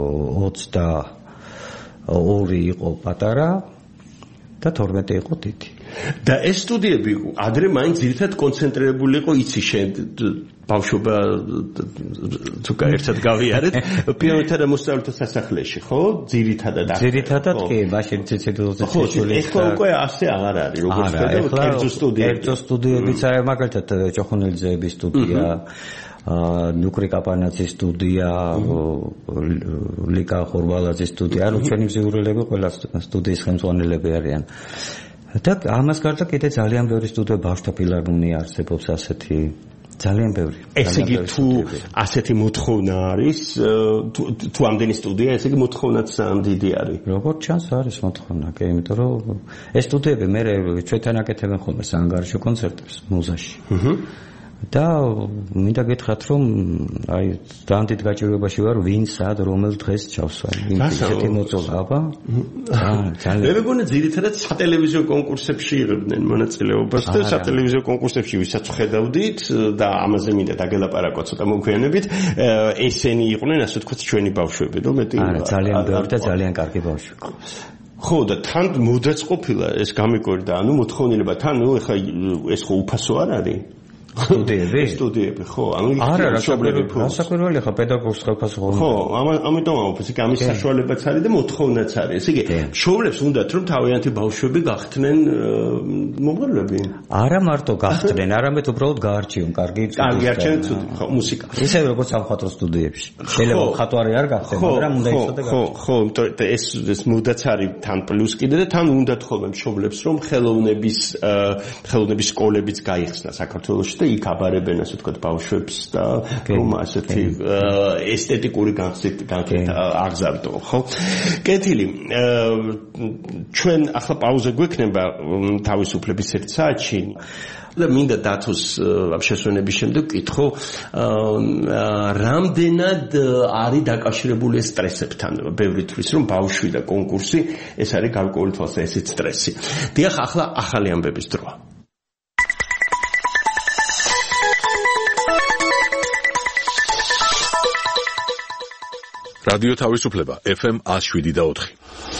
ოცდაორი იყო პატარა და თორმეტი იყო დიდი. და ეს სტუდიები ადრე მაინც ძირითადად კონცენტრირებული იყო იცი შენ ბავშვობა თუ გაერთად გავიარეთ პიანოთა და მოსწავლეთა სასახლეში, ხო? ძირითადად აქ. ძირითადად კი, მაშინ ცეცედულზე შეშული. ეხლა უკვე ასე აღარ არის, როგორც ხედავთ, კერძო სტუდიები. კერძო სტუდიებიც არის, მაგალითად ჭოხონელიძეების სტუდია, ნუკრი კაპანაძის სტუდია, ლიკა ხორბალაძის სტუდია, ანუ ჩვენი მზიურელები ყველა სტუდიის ხელმძღვანელები არიან. და ამას გარდა კიდე ძალიან ბევრი სტუდია ბავშვთა ფილარმონია არსებობს ასეთი ძალიან ბევრი. ესე იგი თუ ასეთი მოთხოვნა არის, თუ ამდენი სტუდია, ესე იგი მოთხოვნაც ძალიან დიდი არის. როგორც ჩანს არის მოთხოვნა, კი, იმიტომ რომ ეს სტუდიები მე ჩვენთან აკეთებენ ხოლმე საანგარიშო კონცერტებს მუზაში. აჰა. და მინდა გითხრათ რომ აი ძალიან დიდ გაჭირვებაში ვარ ვინ სად რომელ დღეს ჩავსვა ისეთი მოწოლა აბა ძალიან მე მეგონა ძირითადად სატელევიზიო კონკურსებში იღებდნენ მონაწილეობას და სატელევიზიო კონკურსებში ვისაც ხედავდით და ამაზე მინდა დაგელაპარაკო ცოტა მოგვიანებით ესენი იყვნენ ასე ვთქვათ ჩვენი ბავშვები რომ მეტი არა ძალიან ბევრი და ძალიან კარგი ბავშვი ხო და თან მოდაც ყოფილა ეს გამიკვირდა ანუ მოთხოვნილება თან ნუ ეხა ეს ხო უფასო არ არის სტუდიები? სტუდიები, ხო, ანუ არა, რასაკვირველი ხა პედაგოგს ხელფასი ხოლმე. ხო, ამიტომ ამბობს, იქ ამის საშუალებაც არის და მოთხოვნაც არის. ესე იგი, მშობლებს უნდათ რომ თავიანთი ბავშვები გახდნენ მომღერლები. არა მარტო გახდნენ, არამედ უბრალოდ გაარჩიონ კარგი კარგი არჩევენ ხო, მუსიკა. ისე როგორც სამხატვრო სტუდიებში. შეიძლება მხატვარი არ გახდნენ, მაგრამ უნდა იცოდე ხო, ხო, იმიტომ ეს ეს მუდაც არის თან პლუს კიდე და თან უნდათ ხოლმე მშობლებს რომ ხელოვნების ხელოვნების სკოლებიც გაიხსნა საქართველოში და იქ აბარებენ ასე ვთქვათ ბავშვებს და რომ ასეთი ესთეტიკური განხილვა განხილვა აღზარდო, ხო? კეთილი. ჩვენ ახლა პაუზა გვექნება თავისუფლების ერთ საათში. და მინდა დათოს შესვენების შემდეგ კითხო რამდენად არის დაკავშირებული სტრესებთან ბევრი თვლის რომ ბავშვი და კონკურსი ეს არის გარკვეული თვალსაზრისით სტრესი. დიახ, ახლა ახალი ამბების დროა. რადიო თავისუფლება ეფ ემ ათს შვიდი და ოთხი.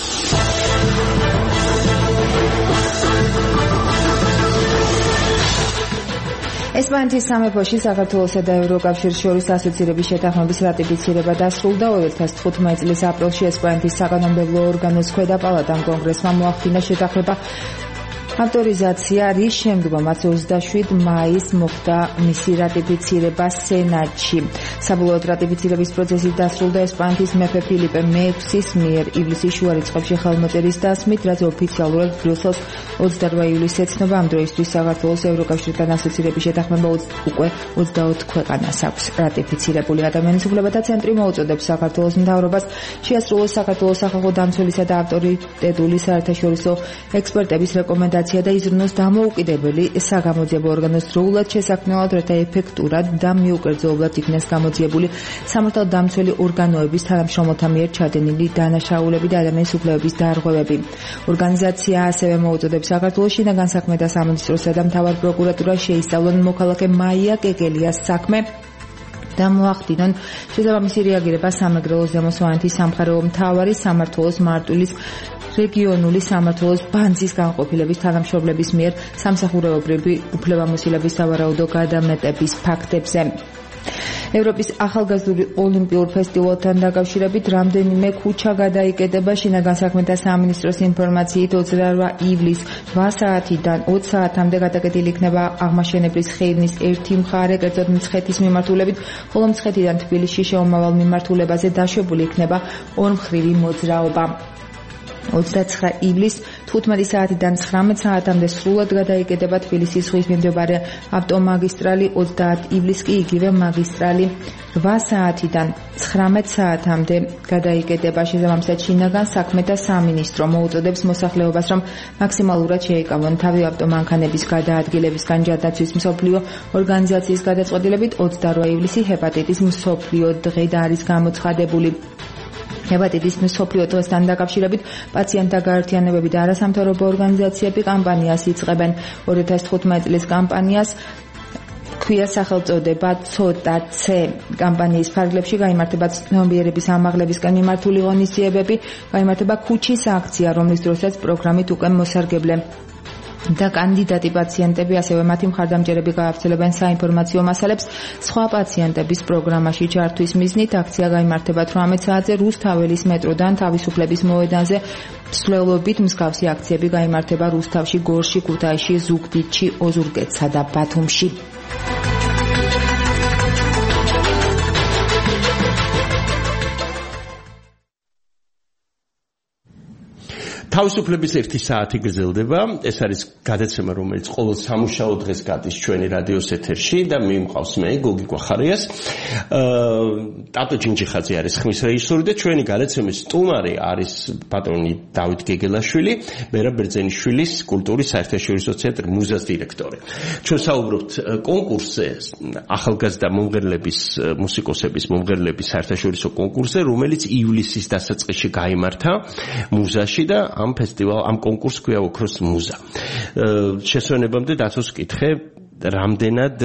ესპანეთის სამეფოში საქართველოსა და ევროკავშირის შორის ასოცირების შეთანხმების რატიფიცირება დასრულდა. ორი ათას თხუთმეტი წლის აპრილში ესპანეთის საკანონმდებლო ორგანოს ქვედა პალატამ კონგრესმა მოახდინა შეთანხმება ავტორიზაცია, რის შემდგომაც ოცდაშვიდი მაისს მოხდა მისი რატიფიცირება სენატში. საბოლოოდ რატიფიცირების პროცესი დასრულდა ესპანეთის მეფე ფილიპე მეექვსის მიერ ივლისის შუა რიცხვებში ხელმოწერის დასმით, რაც ოფიციალურად ბრიუსელს ოცდაორი ივლისს ეცნობა. ამ დროისთვის საქართველოს ევროკავშირთან ასოცირების შეთანხმება უკვე ოცდაოთხ ქვეყანას აქვს რატიფიცირებული. ადამიანის უფლებათა ცენტრი მოუწოდებს საქართველოს მთავრობას შეასრულოს საქართველოს სახალხო დამცველისა და ავტორიტეტული საერთაშორისო ექსპერტების რეკომენდაცია ორგანიზაცია და იზრუნოს დამოუკიდებელი საგამოძიებო ორგანოს დროულად შესაქმნელად, რათა ეფექტურად და მიუკერძოებლად იქნეს გამოძიებული სამართალდამცველი ორგანოების თანამშრომელთა მიერ ჩადენილი დანაშაულები და ადამიანის უფლებების დარღვევები. ორგანიზაცია ასევე მოუწოდებს საქართველოს შინაგან საქმეთა სამინისტროსა და მთავარ პროკურატურას შეისწავლონ მოქალაქე მაია კეკელიას საქმე და მოახდინონ შესაბამისი რეაგირება სამეგრელოს ზემო სვანეთის სამხარეო მთავარი სამმართველოს მარტვილის რეგიონული სამმართველოს ბანძის განყოფილების თანამშრომლების მიერ სამსახურეობრივი უფლებამოსილების სავარაუდო გადამეტების ფაქტებზე. ევროპის ახალგაზრდული ოლიმპიურ ფესტივალთან დაკავშირებით რამდენიმე ქუჩა გადაიკეტება. შინაგან საქმეთა სამინისტროს ინფორმაციით ოცდაორი ივლისს რვა საათიდან ოცი საათამდე გადაკეტილი იქნება აღმაშენებლის ხეივნის ერთი მხარე, კერძოდ მცხეთის მიმართულებით, ხოლო მცხეთიდან თბილისში შეუმავალ მიმართულებაზე დაშვებული იქნება ორმხრივი მოძრაობა. ოცდაცხრა ივლისს თხუთმეტი საათიდან ცხრამეტ საათამდე სრულად გადაიკეტება თბილისის ზღვის მიმდებარე ავტომაგისტრალი, ოცდაათი ივლისს კი იგივე მაგისტრალი რვა საათიდან ცხრამეტ საათამდე გადაიკეტება. შესაბამისად შინაგან საქმეთა სამინისტრო მოუწოდებს მოსახლეობას, რომ მაქსიმალურად შეიკავონ თავი ავტომანქანების გადაადგილებისგან. ჯანდაცვის მსოფლიო ორგანიზაციის გადაწყვეტილებით ოცდაორი ივლისი ჰეპატიტის მსოფლიო დღედ არის გამოცხადებული. ჰეპატიტის მსოფლიო დღესთან დაკავშირებით პაციენტთა გაერთიანებები და არასამთავრობო ორგანიზაციები კამპანიას იწყებენ. ორი ათას თხუთმეტი წლის კამპანიას ქვია სახელწოდება ცოტა ცე. კამპანიის ფარგლებში გაიმართება ცნობიერების ამაღლებისკენ მიმართული ღონისძიებები, გაიმართება ქუჩის აქცია, რომლის დროსაც პროგრამით უკვე მოსარგებლე და კანდიდატი პაციენტები, ასევე მათი მხარდამჭერები გაავრცელებენ საინფორმაციო მასალებს სხვა პაციენტების პროგრამაში ჩართვის მიზნით. აქცია გაიმართება თვრამეტ საათზე რუსთაველის მეტროდან თავისუფლების მოედანზე. მსვლელობით მსგავსი აქციები გაიმართება რუსთავში, გორში, ქუთაისში, ზუგდიდში, ოზურგეთსა და ბათუმში. თავისუფლების ერთი საათი გრძელდება. ეს არის გადაცემა, რომელიც ყოველ სამუშაო დღეს გადის ჩვენი რადიოს ეთერში და მიმყავს მე გოგი გვახარიას. ტატო ჯინჯიხაძე არის ხმის რეჟისორი და ჩვენი გადაცემის სტუმარი არის პატრონი დავით გეგელაშვილი, მერაბ ბერძენიშვილის კულტურის საერთაშორისო ცენტრ მუზას დირექტორი. ჩვენ საუბრობთ კონკურსზე, ახალგაზრდა მომღერლების, მუსიკოსების მომღერლების საერთაშორისო კონკურსზე, რომელიც ივლისის დასაწყისში გაიმართა მუზაში და ამ ფესტივალ ამ კონკურსს ქვია ოქროს მუზა. შესვენებამდე დაცოს კითხე რამდენად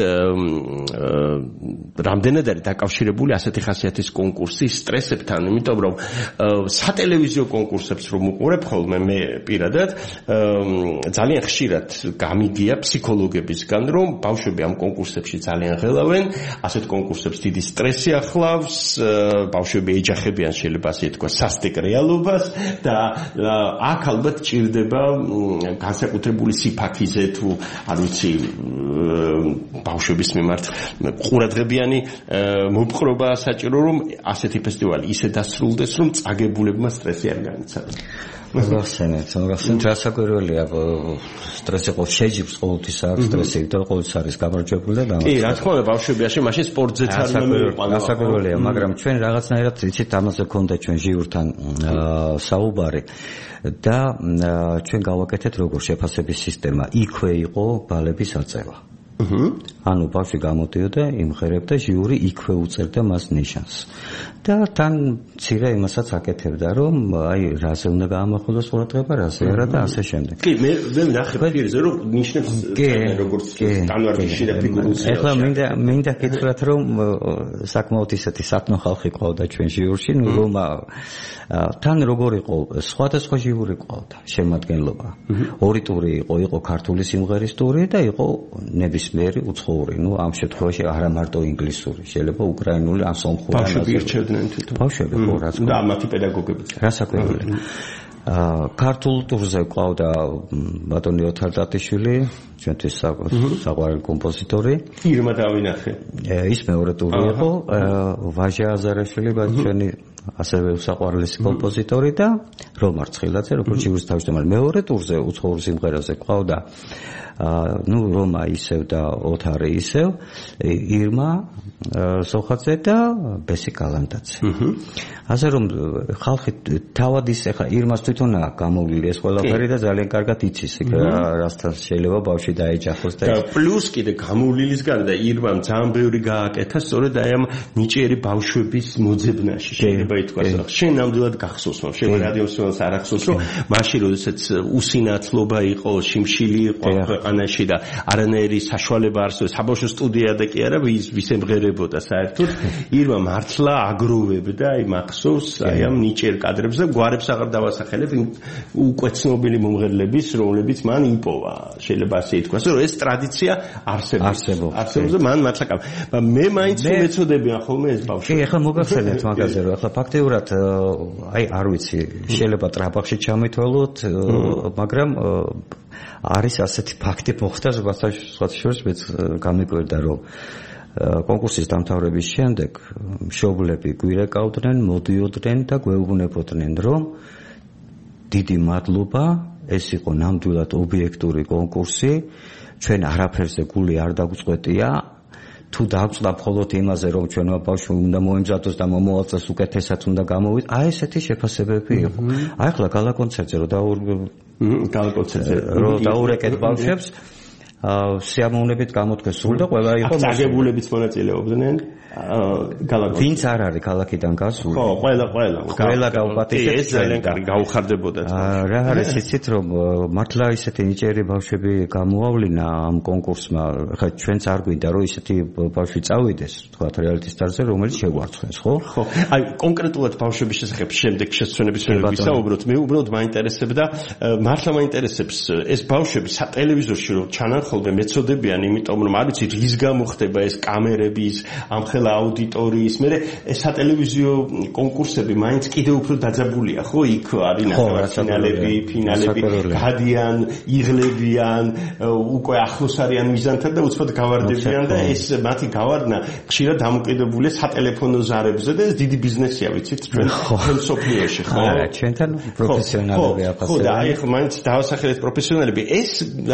რამდენად არის დაკავშირებული ასეთი ხასიათის კონკურსი სტრესებთან, იმიტომ რომ სატელევიზიო კონკურსებს რომ უყურებ ხოლმე მე პირადად ძალიან ხშირად გამიგია ფსიქოლოგებისგან, რომ ბავშვები ამ კონკურსებში ძალიან ღელავენ, ასეთ კონკურსებს დიდი სტრესი ახლავს, ბავშვები ეჯახებიან შეიძლება ასე თქვა სასტიკ რეალობას და აქ ალბათ ჭირდება განსაკუთრებული სიფაქიზე თუ არ ვიცი ბავშვების მიმართ ყურადღებიანი მოპყრობა საჭირო, რომ ასეთი ფესტივალი ისე დასრულდეს, რომ წაგებულებმა სტრესი არ განიცადოს. გახსენეთ, გახსენეთ, რასაკვირველია, სტრესი ყო შეჯიბს ყოველთვის აქვს სტრესი, იმიტომ რომ ყოველთვის არის გამარჯვებული და გამარჯვებული. კი, რა თქმა უნდა, ბავშვები ასე მაშინ სპორტზეც არ მომიყვანა. რასაკვირველია, მაგრამ ჩვენ რაღაცნაირად იცით, ამაზე ქონდა ჩვენ ჟიურთან საუბარი და ჩვენ გავაკეთეთ როგორ შეფასების სისტემა. იქვე იყო ბალების აწევა. ანუ ბავშვი გამოდიოდა, იმღერებდა, ჟიური იქვე უწერდა მას ნიშანს. და თან მცირე იმასაც აკეთებდა, რომ აი რაზე უნდა გაამახვილოს ყურადღება, რაზე არა და ასე შემდეგ. კი, მე მე ნახე პირზე, რომ ნიშნებს როგორც სტანდარტში და ფიგურაში. ეხლა მინდა მინდა გითხრათ, რომ საკმაოდ ისეთი სათნო ხალხი ყავდა ჩვენ ჟიურში, ნუ რომ თან როგორ იყო, სხვადასხვა ჟიური ყავდა შემადგენლობა. ორი ტური იყო, იყო ქართული სიმღერის ტური და იყო ნებისმიერი უცხოური, ნუ ამ შემთხვევაში არა მარტო ინგლისური, შეიძლება უკრაინული ან სომხური. ბავშვები ირჩევდნენ თვითონ. ბავშვები ხო, რაც და მათი პედაგოგებიც. რასაკვირველია. ქართულ ტურზე ყავდა ბატონი ოთარ დატიშვილი, ჩვენთვის საყვარელი კომპოზიტორი. ირმა დავინახე. ის მეორე ტური იყო, ვაჟა აზარაშვილი, ჩვენი ასევე უსაყვარლესი კომპოზიტორი და რომ მარცხილაძე, როგორც ჯგუფის თავმჯდომარე. მეორე ტურზე უცხოურ სიმღერაზე ყავდა ну Рома ისევ და ოთარი ისევ, ირმა სოხაძე და ბესი კალანდაძე. ასე რომ ხალხი თავად ის ახლა ირმას თვითონ აქვს გამოვლილი ეს ყველაფერი და ძალიან კარგად იცის რასთან შეიძლება ბავშვი დაეჯახოს და პლუს კიდე გამოვლილის გარდა ირმამ ძალიან ბევრი გააკეთა სწორედ აი ამ ნიჭიერი ბავშვების მოძებნაში შეიძლება ითქვას რა შენ ნამდვილად გახსოვს მაგრამ შეიძლება რადიომსმენელს არ ახსოვს რომ მაშინ როდესაც უსინათლობა იყო შიმშილი იყო ქვეყანაში და არანაირი საშუალება არსებობს საბავშვო სტუდია და კი არა ვის ემღერებოდა საერთოდ ირმა მართლა აგროვებდა აი მახსოვს აი ამ ნიჭიერ კადრებს და გვარებს აღარ დავასახელებ უკვე ცნობილი მომღერლების რომლებიც მან იპოვა შეიძლება ასე ითქვას რომ ეს ტრადიცია არსებობს არსებობს და მან მართლა მე მაინც მეწოდებიან ხოლმე ეს ბავშვი კი ახლა მოგახსენეთ მაგაზე რომ ახლა ფაქტიურად აი არ ვიცი შეიძლება ტრაბახში ჩამეთვალოთ მაგრამ არის ასეთი ფაქტი მოხდა სხვათა შორის მეც გამიკვირდა რომ კონკურსის დამთავრების შემდეგ მშობლები გვირეკავდნენ, მოდიოდნენ და გვეუბნებოდნენ რომ დიდი მადლობა ეს იყო ნამდვილად ობიექტური კონკურსი ჩვენ არაფერზე გული არ დაგვწყვეტია თუ დავწდა მხოლოდ იმაზე რომ ჩვენმა ბავშვმა უნდა მოემზადოს და მომავალწელს უკეთესად უნდა გამოვიდ აი ესეთი შეფასებები იყო აი ახლა გალა კონცერტზე რომ დაურ გალა კონცერტზე რომ დაურეკეთ ბავშვებს სიამოვნებით გამოთქვეს სულ და ყველა იყო აგებულებიც მონაწილეობდნენ გალაკონცერტზე ვინც არ არის ქალაქიდან გასული ხო ყველა ყველა ყველა გაუპატიეთ ეს ძალიან კარგი გაუხარდებოდათ რა არის იცით რომ მართლა ისეთი ნიჭიერი ბავშვები გამოავლინა ამ კონკურსმა ხა ჩვენც არ გვინდა რომ ისეთი ბავშვი წავიდეს თქვა რეალიტი სტარზე რომელიც შეგვარცხეს ხო ხო აი კონკრეტულად ბავშვების შესახებ შემდეგ შესვენების ვერ ვისაუბროთ მე უბრალოდ მაინტერესებდა მართლა მაინტერესებს ეს ბავშვები სატელევიზორში რომ ჩანან ხოლმე მეწოდებიან იმიტომ რომ არ ვიცი რის გამო ხდება ეს კამერების ამხელ აუდიტორიის მე ეს სატელევიზიო კონკურსები მაინც კიდევ უფრო დაძაბულია ხო იქ არის ნახევარფინალები ფინალები გადიან იღლებიან უკვე ახლოს არიან მიზანთან და უცბად გავარდებიან და ეს მათი გავარდნა ხშირად დამოკიდებულია სატელეფონო ზარებზე და ეს დიდი ბიზნესია ვიცით ჩვენ სოფლიოში ხო არა ჩვენთან პროფესიონალები აფასებენ ხო და აი მაინც დავასახელეთ პროფესიონალები ეს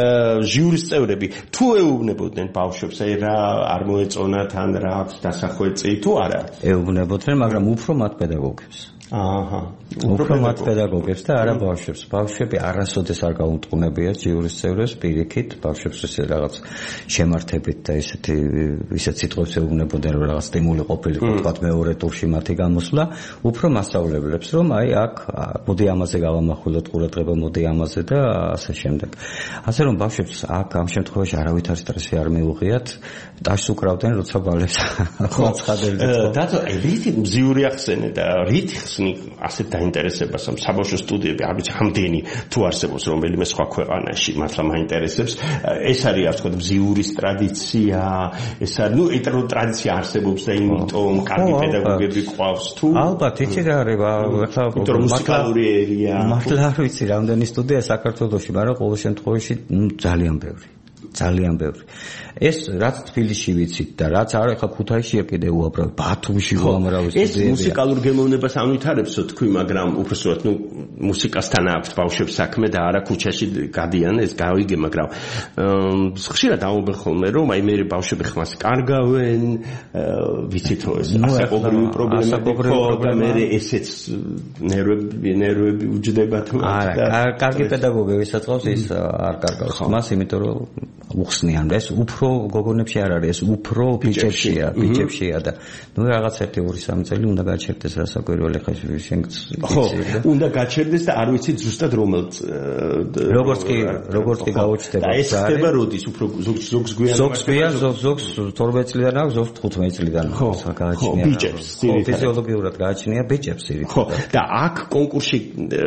ჟიურის წევრები თუ ეუბნებოდნენ ბავშვებს აი რა არ მოეწონათ ან რა აქვს დასახვეწი თუ არა ეუბნებოდნენ მაგრამ უფრო მათ პედაგოგებს აჰა უფრო მათ პედაგოგებს და არა ბავშვებს ბავშვები არასოდეს არ გაუნტყუნებია ჟიურის წევრებს პირიქით ბავშვებს ესე რაღაც შემართებით და ესეთი ისეთ სიტყვებს ეუბნებოდნენ რომ რაღაც სტიმული ყოფილიყო თქვა მეორე ტურში მათი გამოსვლა უფრო მასწავლებლებს რომ აი აქ მოდი ამაზე გავამახვილოთ ყურადღება მოდი ამაზე და ასე შემდეგ ასე რომ ბავშვებს აქ ამ შემთხვევაში არავითარი სტრესი არ მიუღიათ ტაშს უკრავდნენ როცა ბალებს ხოცხადებდნენ დათო რითი მზიური ახსენე და რითი ხსნი ასეთ დაინტერესებას ამ საბავშვო სტუდიები არ ვიცი ამდენი თუ არსებობს რომელიმე სხვა ქვეყანაში მართლა მაინტერესებს ეს არის ასე ვთქვათ მზიურის ტრადიცია ეს არის ნუ ეტერო ტრადიცია არსებობს და იმიტომ კარგი პედაგოგები ყავს თუ ალბათ იცი რა არის ახლა მუსიკალური ერია მართლა არ ვიცი რამდენი სტუდია საქართველოში მაგრამ ყოველ შემთხვევაში ძალიან ბევრი ძალიან ბევრი ეს რაც თბილისში ვიცით და რაც არ ახლა ქუთაისშია კიდე უამრავი ბათუმში უამრავი სტუდიებია ეს მუსიკალურ გემოვნებას არ ვითარებსო თქვი მაგრამ უბრალოდ ნუ მუსიკასთან აქვს ბავშვებს საქმე და არა ქუჩაში გადიან ეს გავიგე მაგრამ ხშირად ამობენ ხოლმე რომ აი მე ბავშვები ხმას კარგავენ ვიცითო ეს ასაკობრივი პრობლემები ხო და მე ესეც ნერვები ნერვები უჯდებათ არა კარგი პედაგოგი ვისაც ყავს ის არ კარგავს ხმას იმიტომ რომ უხსნიან ეს უფრო გოგონებში არ არის ეს უფრო ბიჭებშია ბიჭებშია და ნუ რაღაც ერთი ორი სამი წელი უნდა გაჩერდეს რასაკვირველი ხა შენ ხო უნდა გაჩერდეს და არ ვიცი ზუსტად რომელ როგორც კი როგორც კი გაუჩნდება და ეს ხდება როდის უფრო ზოგს ზოგს გვიან ზოგს გვიან ზოგს თორმეტ წლიდან აქვს ზოგს თხუთმეტ წლიდან აქვს გააჩნია ბიჭებს ფიზიოლოგიურად გააჩნია ბიჭებს ხო და აქ კონკურსში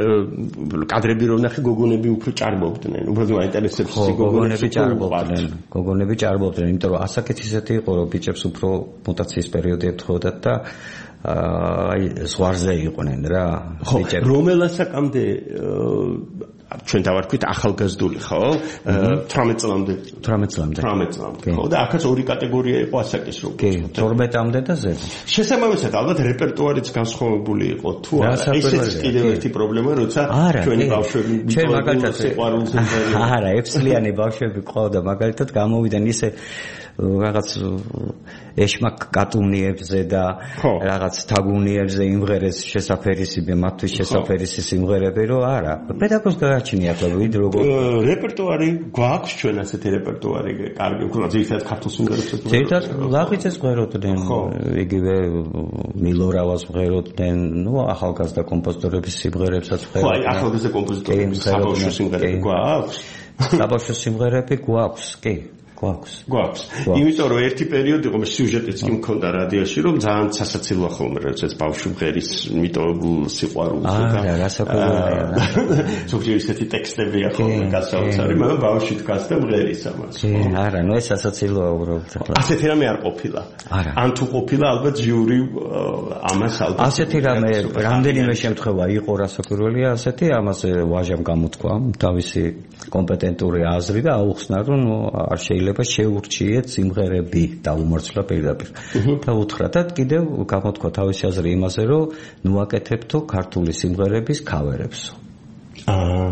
კადრები რომ ნახე გოგონები უფრო ჭარბობდნენ უბრალოდ მაინტერესებს გოგონები ჭარბობდნენ გოგონები ჭარბობდნენ იმიტომ რომ ასაკით ისეთი იყო რომ ბიჭებს უფრო მუტაციის პერიოდი ეთხოვდათ და აი ზღვარზე იყვნენ რა ბიჭები რომელ ასაკამდე ჩვენ დავარქვით ახალგაზრდული, ხო? თვრამეტ წლამდე. თვრამეტ წლამდე. თვრამეტ წლამდე. ხო, და აქაც ორი კატეგორია იყო ასაკის რო. კი, თორმეტამდე და ზედ. შესაბამისად, ალბათ რეპერტუარიც განსხვავებული იყო თუ არა. ესეც კიდევ ერთი პრობლემა, როცა ჩვენი ბავშვები ჩვენ მაგალითად სიყვარულზე არა, ექვსწლიანი ბავშვები ყავდა, მაგალითად გამოვიდნენ ისე რაღაც ეშმაკ კატუნიებზე და რაღაც თაგუნიებზე იმღერეს შესაფერისი, მათთვის შესაფერისი სიმღერები, რომ არა. პედაგოგს გააჩნია ხო ვიდ როგორ რეპერტუარი გვაქვს ჩვენ ასეთი რეპერტუარი კარგი, უფრო ძირითადად ქართულ სიმღერებს ვღეროდნენ. ძირითადად ლაღიძეს ვღეროდნენ, იგივე მილორავას ვღეროდნენ, ნუ ახალგაზრდა კომპოზიტორების სიმღერებსაც ვღეროდნენ. ხო, აი ახალგაზრდა კომპოზიტორების საბავშვო სიმღერები გვაქვს? საბავშვო სიმღერები გვაქვს, კი. გვაქვს. გვაქვს. იმიტომ რომ ერთი პერიოდი იყო, სიუჟეტიც კი მქონდა რადიოში, რომ ძალიან სასაცილოა ხოლმე, როდესაც ბავშვი მღერის მიტოვებულ სიყვარულზე და არა, რასაკვირველია. ზოგჯერ ისეთი ტექსტებია ხოლმე გასაოცარი, მაგრამ ბავშვი დგას და მღერის ამას. არა, ნუ ეს სასაცილოა უბრალოდ. ასეთი რამე არ ყოფილა. არა. ან თუ ყოფილა, ალბათ ჟიური ამას ალბათ. ასეთი რამე რამდენიმე შემთხვევა იყო რასაკვირველია ასეთი, ამაზე ვაჟამ გამოთქვა თავისი კომპეტენტური აზრი და აუხსნა, რომ არ შეიძლება შეურჩიეთ სიმღერები და უმართლა პირდაპირ. და უთხრა და კიდევ გამოთქვა თავისი აზრი იმაზე, რომ ნუ აკეთებთო ქართული სიმღერების ქავერებს. აა.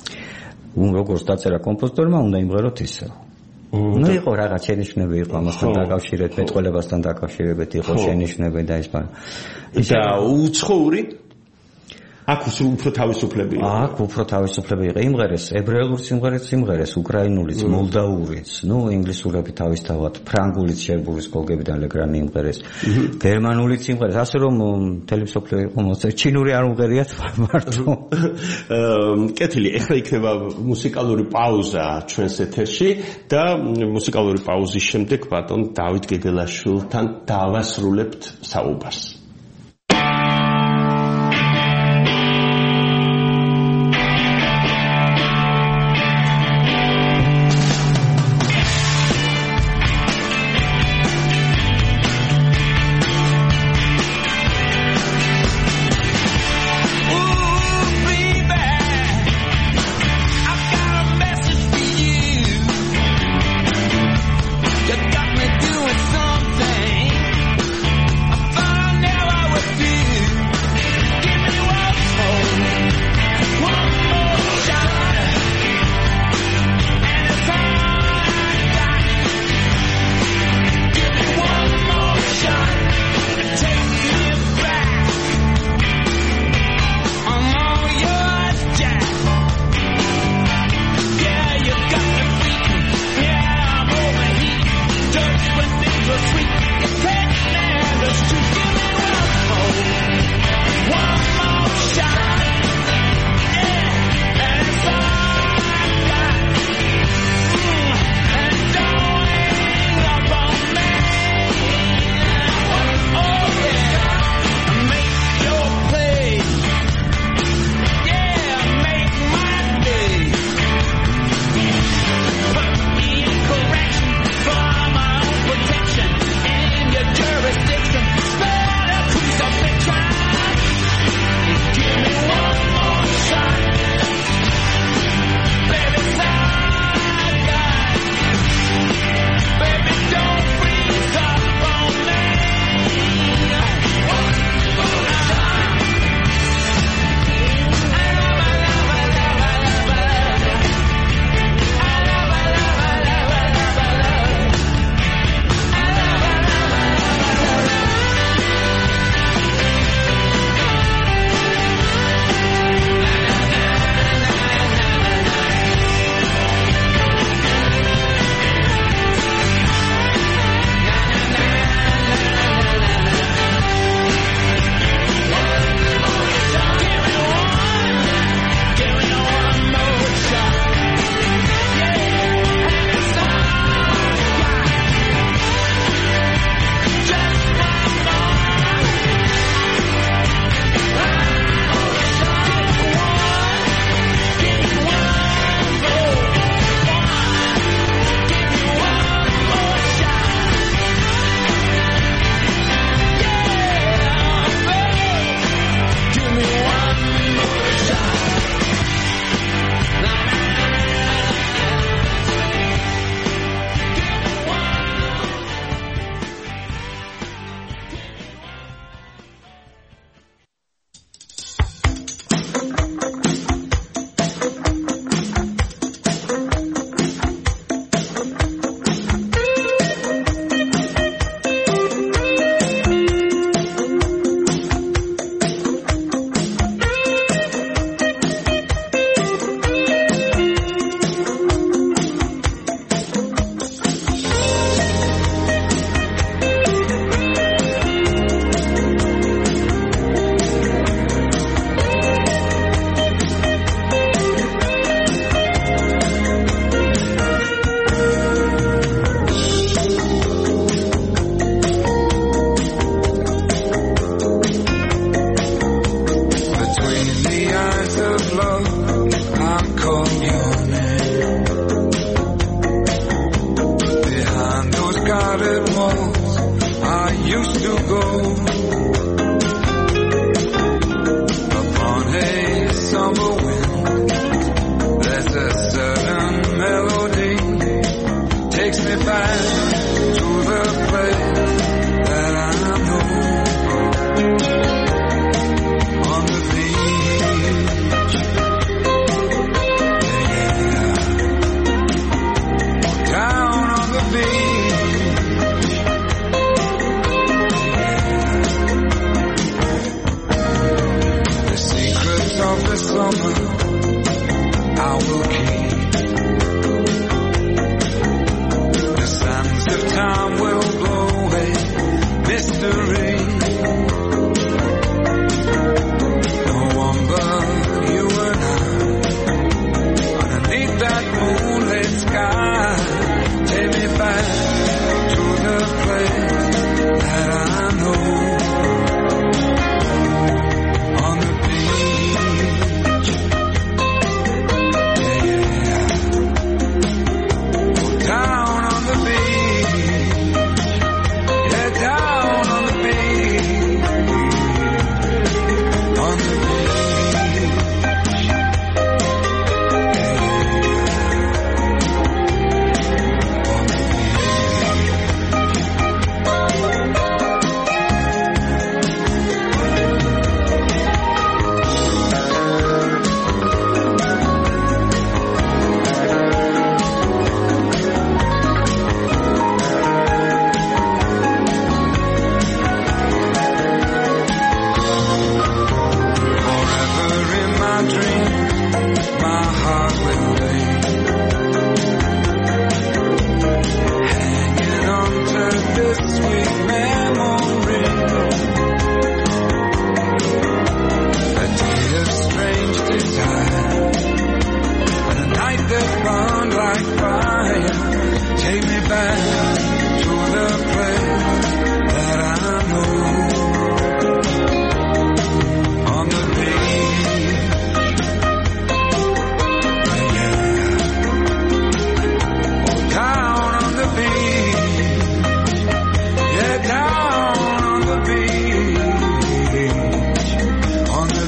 უ როგორც დაწერა კომპოზიტორმა, უნდა იმღეროთ ისე. ნუ იყო რაღაც შენიშვნები იყო ამასთან დაკავშირებით, მეტყველებასთან დაკავშირებით იყო შენიშვნები და ის მაგრამ. და უცხოური აქ უფრო თავისუფლები იყო. აქ უფრო თავისუფლები იყო. იმღერეს ებრაელური სიმღერაც სიმღერეს, უკრაინულიც, მოლდაურიც, ნუ ინგლისურები თავისთავად, ფრანგულიც შერბურის გოგები და ალეგრანი იმღერეს. გერმანულიც სიმღერეს, ასე რომ მთელი მსოფლიო იყო მოსწრე. ჩინური არ უმღერიათ მარტო. კეთილი, ეხლა იქნება მუსიკალური პაუზა ჩვენს ეთერში და მუსიკალური პაუზის შემდეგ ბატონ დავით გეგელაშვილთან დავასრულებთ საუბარს. Got me doing something I thought I never like fire. Take me back to the place that I know. On the beach, yeah. Down on the beach, yeah, down on the beach, on the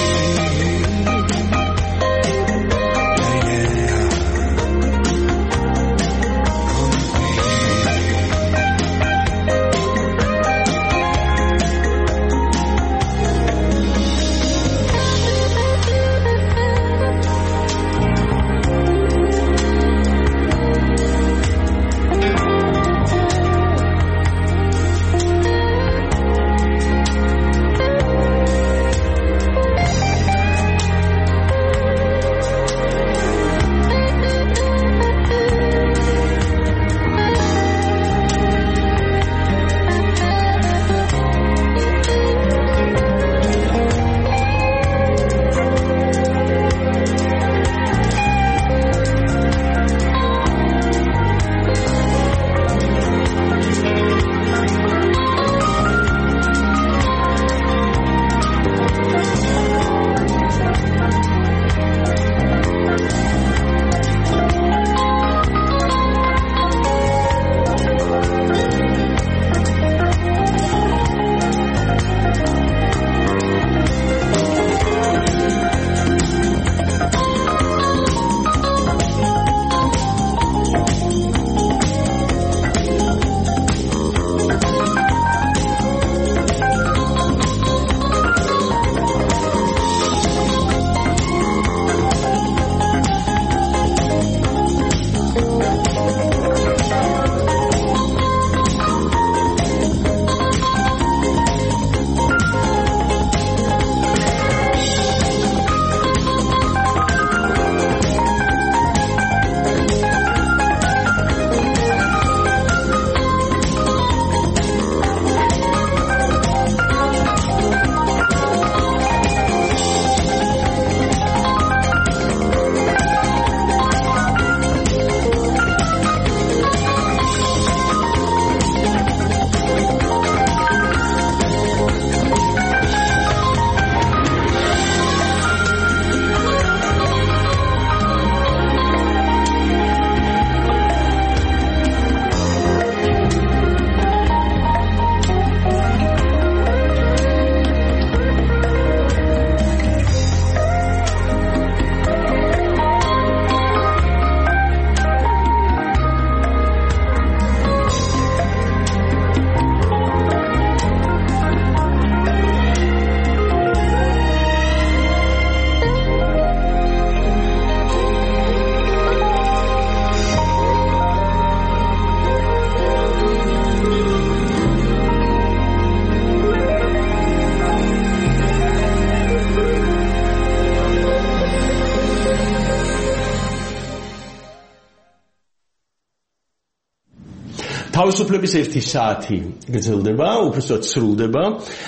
თავისუფლების ერთი საათი გრძელდება, უბრალოდ სრულდება.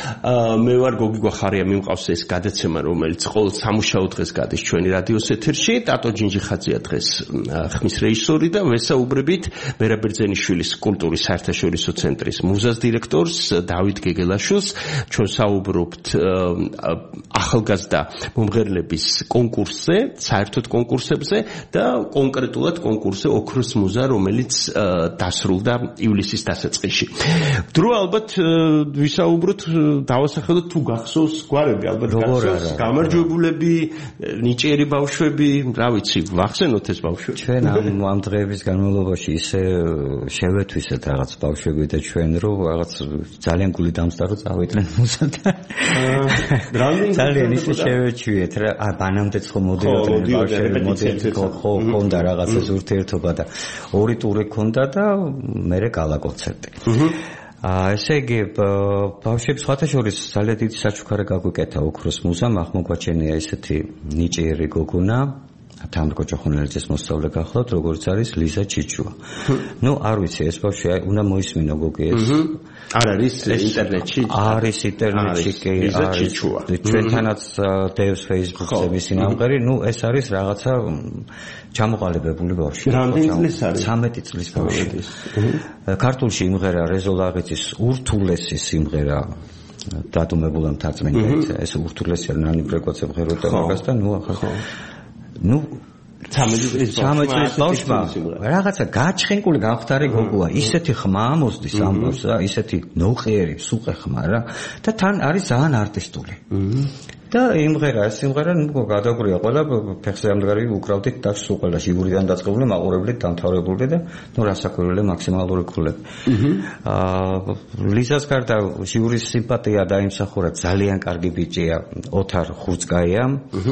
მე ვარ გოგი გვახარია, მიმყავს ეს გადაცემა, რომელიც ყოველ სამუშაო დღეს გადის ჩვენი რადიოს ეთერში. ტატო ჯინჯიხაძეა დღეს ხმის რეჟისორი და ვესაუბრებით ვერა ბერძენიშვილის კულტურის საერთაშორისო ცენტრის მუზას დირექტორს დავით გეგელაშვილს. ჩვენ საუბრობთ ახალგაზრდა მომღერლების კონკურსზე, საერთოდ კონკურსებზე და კონკრეტულად კონკურსზე ოქროს მუზა, რომელიც დასრულდა ივლისის დასაწყისში. დრო ალბათ ვისაუბროთ, დავასახელოთ თუ გახსოვს გვარები, ალბათ გახსოვს გამარჯვებულები, ნიჭიერი ბავშვები, რა ვიცი, ვახსენოთ ეს ბავშვები. ჩვენ ამ ამ დღეების განმავლობაში ისე შევეთვისეთ რაღაც ბავშვები და ჩვენ რომ რაღაც ძალიან გული დამსდა რომ წავიდნენ მუსადან. ძალიან ისე შევეჩვიეთ რა, ა ბანამდეც ხო მოდიოდნენ ბავშვები, მოდიოდნენ ხო ხონდა რაღაცას ურთიერთობა და ორი ტური ქონდა და მე გალა კონცერტი. აა ესე იგი ბავშვებს სხვათა შორის ძალიან დიდი საჩუქარი გაგვიკეთა ოქროს მუზამ, ახ მოგვაჩენია ესეთი ნიჭიერი გოგონა, თამარ კოჭახუნელიძის მოსწავლე გახლავთ, როგორც არის ლიზა ჩიჩუა. ნუ არ ვიცი, ეს ბავშვი უნდა მოისმინო გოგი ეს. არ არის ინტერნეტში. არის ინტერნეტში კი არის. ჩვენთანაც დევს Facebook-ზე მისი ნამღერი, ნუ ეს არის რაღაცა ჩამოყალიბებული ბავშვი. რამდენი წლის არის? ცამეტი წლის ბავშვი. ქართულში იმღერა რეზოლაღიცის ურთულესი სიმღერა დადუმებულა მთაწმინდა ეს ურთულესი არ ნანი ბრეკვაც ემღეროდა მაგას და ნუ ახლა ნუ ცამეტი წლის ბავშვმა რაღაცა გაჩხენკული გამختარი გოგოა ისეთი ხმა მოსდის ამ ბავშვს რა ისეთი ნოყიერი სუყე ხმა რა და თან არის ძალიან არტისტული და იმღერა ეს სიმღერა ნუ გადაგვია ყველა ფეხზე ამდგარი უკრავდით და სულ ყველა ჟიურიდან დაწყებული მაყურებლით დამთავრებული და ნუ რასაკვირველი მაქსიმალური ქულები. აა ლიზას გარდა ჟიურის სიმპათია დაიმსახურა ძალიან კარგი ბიჭია ოთარ ხურცკაია.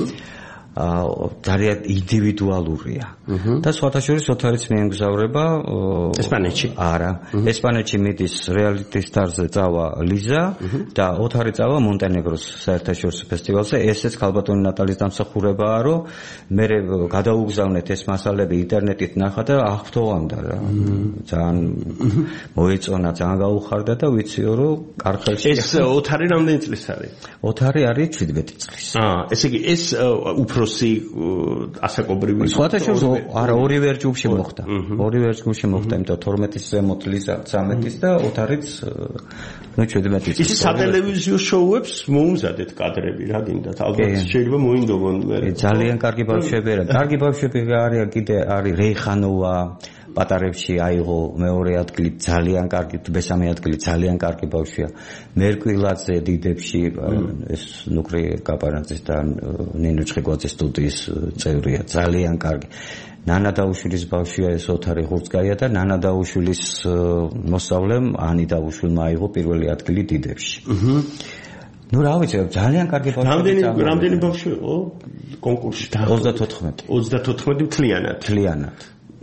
აა ძალიან ინდივიდუალურია. და სხვათა შორის ოთარიც მიემგზავრება ესპანეთში. არა, ესპანეთში მიდის რეალიტი სტარზე წავა ლიზა და ოთარი წავა მონტენეგროს საერთაშორისო ფესტივალზე. ესეც ქალბატონი ნატალის დამსახურებაა, რომ მე გადაუგზავნეთ ეს მასალები ინტერნეტით ნახა და აღფრთოვანდა რა. ძალიან მოეწონა, ძალიან გაუხარდა და ვიციო, რომ კარხელში ეს ოთარი რამდენი წლის არის? ოთარი არის შვიდმეტი წლის. აა, ესე იგი ეს უფროსი ასაკობრივი სხვათა შორის არა ორივე ჯგუფში მოხდა. ორივე ჯგუფში მოხდა, იმიტომ თორმეტის ზემოთ ლიზა ცამეტის და ოთარიც ნუ შვიდმეტი წლის. ის სატელევიზიო შოუებს მოუმზადეთ კადრები რა გინდათ? ალბათ შეიძლება მოინდომონ მე. ძალიან კარგი ბავშვები არა. კარგი ბავშვები არიან კიდე არის რეიხანოვა პატარებში აიღო მეორე ადგილი ძალიან კარგი მესამე ადგილი ძალიან კარგი ბავშვია. მერკვილაძე დიდებში ეს ნუკრი კაპარანძის და ნინო ჩხიკვაძის სტუდიის წევრია ძალიან კარგი. ნანა დაუშვილის ბავშვია ეს ოთარი ხურცკაია და ნანა დაუშვილის მოსწავლემ ანი დაუშვილმა აიღო პირველი ადგილი დიდებში. ნუ რა ვიცი ძალიან კარგი ბავშვია. რამდენი რამდენი ბავშვი იყო კონკურსში? ოცდათოთხმეტი. ოცდათოთხმეტი მთლიანად. მთლიანად.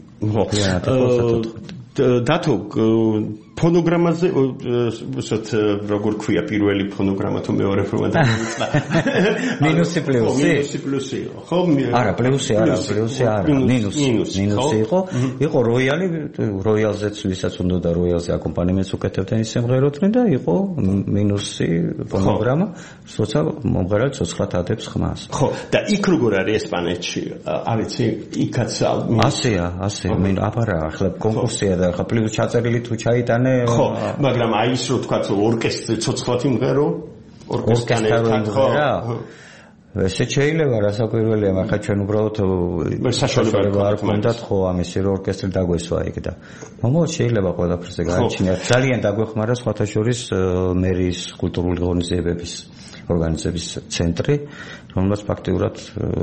დათო ფონოგრამაზე ვთქვათ როგორ ქვია პირველი ფონოგრამა თუ მეორე ფონოგრამა მინუსი პლუსი მინუსი პლუსი ხო არა პლუსი არა პლუსი არა მინუსი მინუსი იყო იყო როიალი როიალზეც ვისაც უნდა და როიალზე აკომპანემენტს უკეთებდნენ ის სიმღეროთმენ და იყო მინუსი ფონოგრამა როცა მომღერალი ცოცხლად ადებს ხმას ხო და იქ როგორ არის ესპანეთში არ ვიცი იქაც ასეა ასე მე აბარა ახლა კონკურსია და ახლა პლუს ჩაწერილი თუ ჩაიტანე ხო, მაგრამ აი ის რო თქვათ ორკესტრი ცოცხლად იმღერო, ორკესტრთან იმღერა. ესე შეიძლება რასაკვირველია, მაგრამ ჩვენ უბრალოდ საშუალება არ გქონდათ ხო ამისი რო ორკესტრი დაგვესვა იქ და მომავალ შეიძლება ყველაფერზე გააჩინიათ. ძალიან დაგვეხმარა სხვათა შორის მერის კულტურული ღონისძიებების ორგანიზების ცენტრი, რომელსაც ფაქტიურად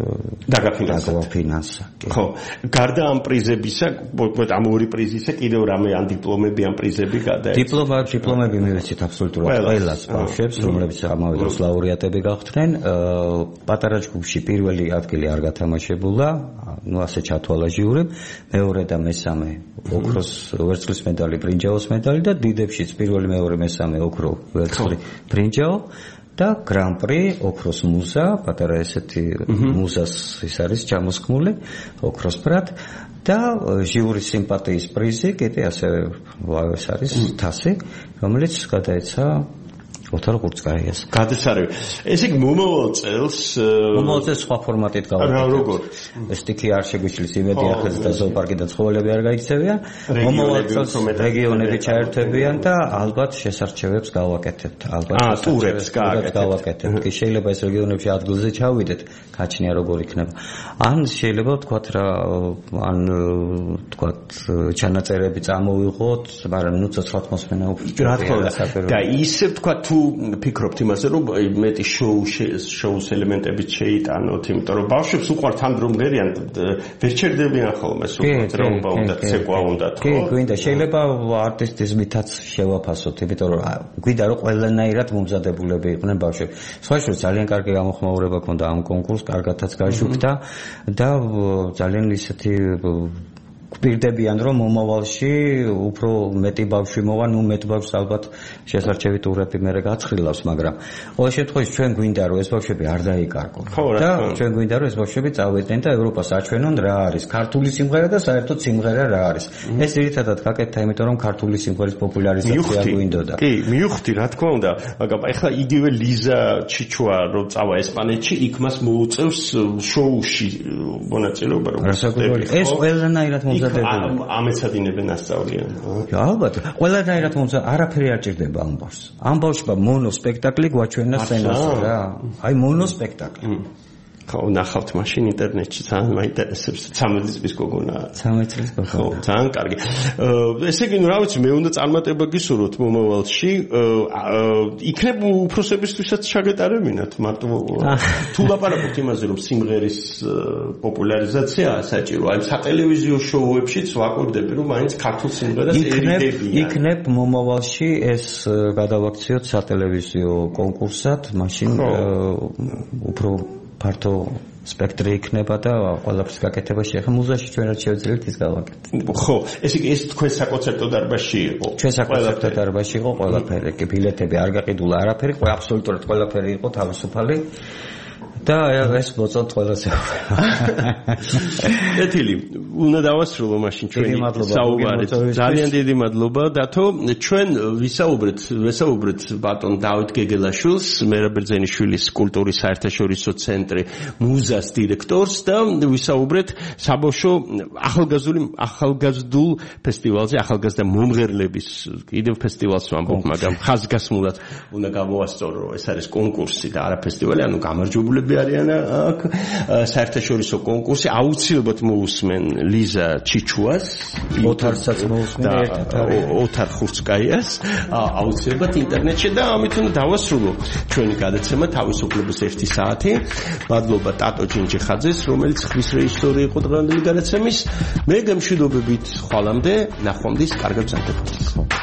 დაგაფინანსა. ხო, გარდა ამ პრიზებისა, ამ ორი პრიზისა კიდევ რამე ან დიპლომები ან პრიზები გადაეცა? დიპლომა, დიპლომები მივეცით აბსოლუტურად ყველას ბავშვებს, რომლებიც ამავე დროს ლაურეატები გახდნენ. პატარა ჯგუფში პირველი ადგილი არ გათამაშებულა, ну ასე ჩათვალა ჟიურიმ, მეორე და მესამე ოქროს ვერცხლის მედალი, ბრინჯაოს მედალი და დიდებშიც პირველი, მეორე, მესამე ოქრო, ვერცხლი, ბრინჯაო და გრან-პრი ოქროს მუზა, პატარა ესეთი მუზას ის არის ჩამოსხმული ოქროს ბრად და ჟიურის სიმპათიის პრიზი, კიდე ასევე ეს არის თასი, რომელიც გადაეცა ოთარ ხურცკაიას. გადასარევი. ესე იგი მომავალ წელს მომავალ წელს სხვა ფორმატით გავაკეთებთ. რა როგორ? სტიქი არ შეგვიშლის იმედი ახლა და ზოოპარკიდან ცხოველები არ გაიქცევიან. მომავალ წელს რეგიონები ჩაერთვებიან და ალბათ შესარჩევებს გავაკეთებთ. ალბათ ტურებს გავაკეთებთ. კი შეიძლება ეს რეგიონებში ადგილზე ჩავიდეთ, გაჩნია როგორ იქნება. ან შეიძლება ვთქვათ რა ან ვთქვათ ჩანაწერები წამოვიღოთ, მაგრამ ნუ ცოცხლად მოსმენა უფრო. რა თქმა უნდა. და ისე ვთქვათ თუ ფიქრობთ იმაზე რომ მეტი შოუ შოუს ელემენტებით შეიტანოთ, იმიტომ რომ ბავშვებს უყვართ ამ რომ ღერიან ვერ ჩერდებიან ხოლმე სულ დროობა უნდა ცეკვა უნდა ხო? კი, გვინდა შეიძლება არტისტიზმითაც შევაფასოთ, იმიტომ რომ გვინდა რომ ყველანაირად მომზადებულები იყვნენ ბავშვები. სხვა შორის ძალიან კარგი გამოხმაურება ქონდა ამ კონკურსს, კარგადაც გაჟუქდა და ძალიან ისეთი გვპირდებიან რომ მომავალში უფრო მეტი ბავშვი მოვა, ნუ მეტ ბავშვს ალბათ შესარჩევით ურები მერე გაცხრილავს, მაგრამ ყოველ შემთხვევაში ჩვენ გვინდა რომ ეს ბავშვები არ დაიკარგონ. და ჩვენ გვინდა რომ ეს ბავშვები წავიდნენ და ევროპას აჩვენონ რა არის ქართული სიმღერა და საერთოდ სიმღერა რა არის. ეს ერთადად გაკეთდა, იმიტომ რომ ქართული სიმღერის პოპულარიზაცია გვინდოდა. კი, მივხვდი, რა თქმა უნდა, მაგრამ ეხლა იგივე ლიზა ჩიჩუა რომ წავა ესპანეთში, იქ მას მოუწევს შოუში მონაწილეობა, რომ ეს ყველანაირად მომზადებული. ამეცადინებენ ასწავლიან. ალბათ, ყველანაირად მომზადებული, არაფერი არ ჭირდება ამ ბავშვს. ამ ბავშვმა მონო სპექტაკლი გვაჩვენა სცენაზე რა. აი მონო სპექტაკლი. ხო, ნახავთ მაშინ ინტერნეტში, ძალიან მაინტერესებს. ცამეტი წლის გოგონა. ცამეტი წლის გოგონა. ხო, ძალიან კარგი. ესე იგი, რა ვიცი, მე უნდა წარმატება გისურვოთ მომავალში. იქნებ უფროსებისთვისაც ჩაგეტარებინათ, მარტო თუ ლაპარაკობთ იმაზე, რომ სიმღერის პოპულარიზაცია საჭირო, აი სატელევიზიო შოუებშიც ვაკვირდები, რომ მაინც ქართულ სიმღერას ერიდებიან. იქნებ მომავალში ეს გადავაქციოთ სატელევიზიო კონკურსად, მაშინ უფრო ფართო სპექტრი იქნება და ყველაფრის გაკეთებაში ახლა მუზაში ჩვენ რაც შევძლებთ ის გავაკეთეთ. ხო, ესე იგი ეს თქვენ საკონცერტო დარბაზში იყო. ჩვენ საკონცერტო დარბაზში იყო ყველაფერი, კი ბილეთები არ გაყიდულა არაფერი, ყველა აბსოლუტურად ყველაფერი იყო თავისუფალი. და ეს მოწონთ ყველაზე. ეთილი, უნდა დავასრულო მაშინ ჩვენი საუბარით. ძალიან დიდი მადლობა დათო. ჩვენ ვისაუბრეთ, ვისაუბრეთ ბატონ დავით გეგელაშვილს, მერაბ ბერძენიშვილის კულტურის საერთაშორისო ცენტრი მუზას დირექტორს და ვისაუბრეთ საბავშვო ახალგაზრდული ახალგაზრდულ ფესტივალზე, ახალგაზრდა მომღერლების კიდევ ფესტივალს ვამბობ, მაგრამ ხაზგასმულად უნდა გამოვასწორო, რომ ეს არის კონკურსი და არა ფესტივალი, ანუ გამარჯვებულები არიან აქ საერთაშორისო კონკურსი. აუცილებლად მოусმენ ლიზა ჩიჩუას, ოთარსაც მოусმენ ერთად ოთარ ხურცკაიას, აუცილებლად ინტერნეტში და ამით უნდა დავასრულო ჩვენი გადაცემა თავისუფლების ერთი საათი. მადლობა ტატო ჯინჯიხაძეს, რომელიც ხმის რეჟისორი იყო დღევანდელი გადაცემის. მე გემშვიდობებით ხვალამდე, ნახვამდის, კარგად გრძელდებოდეთ.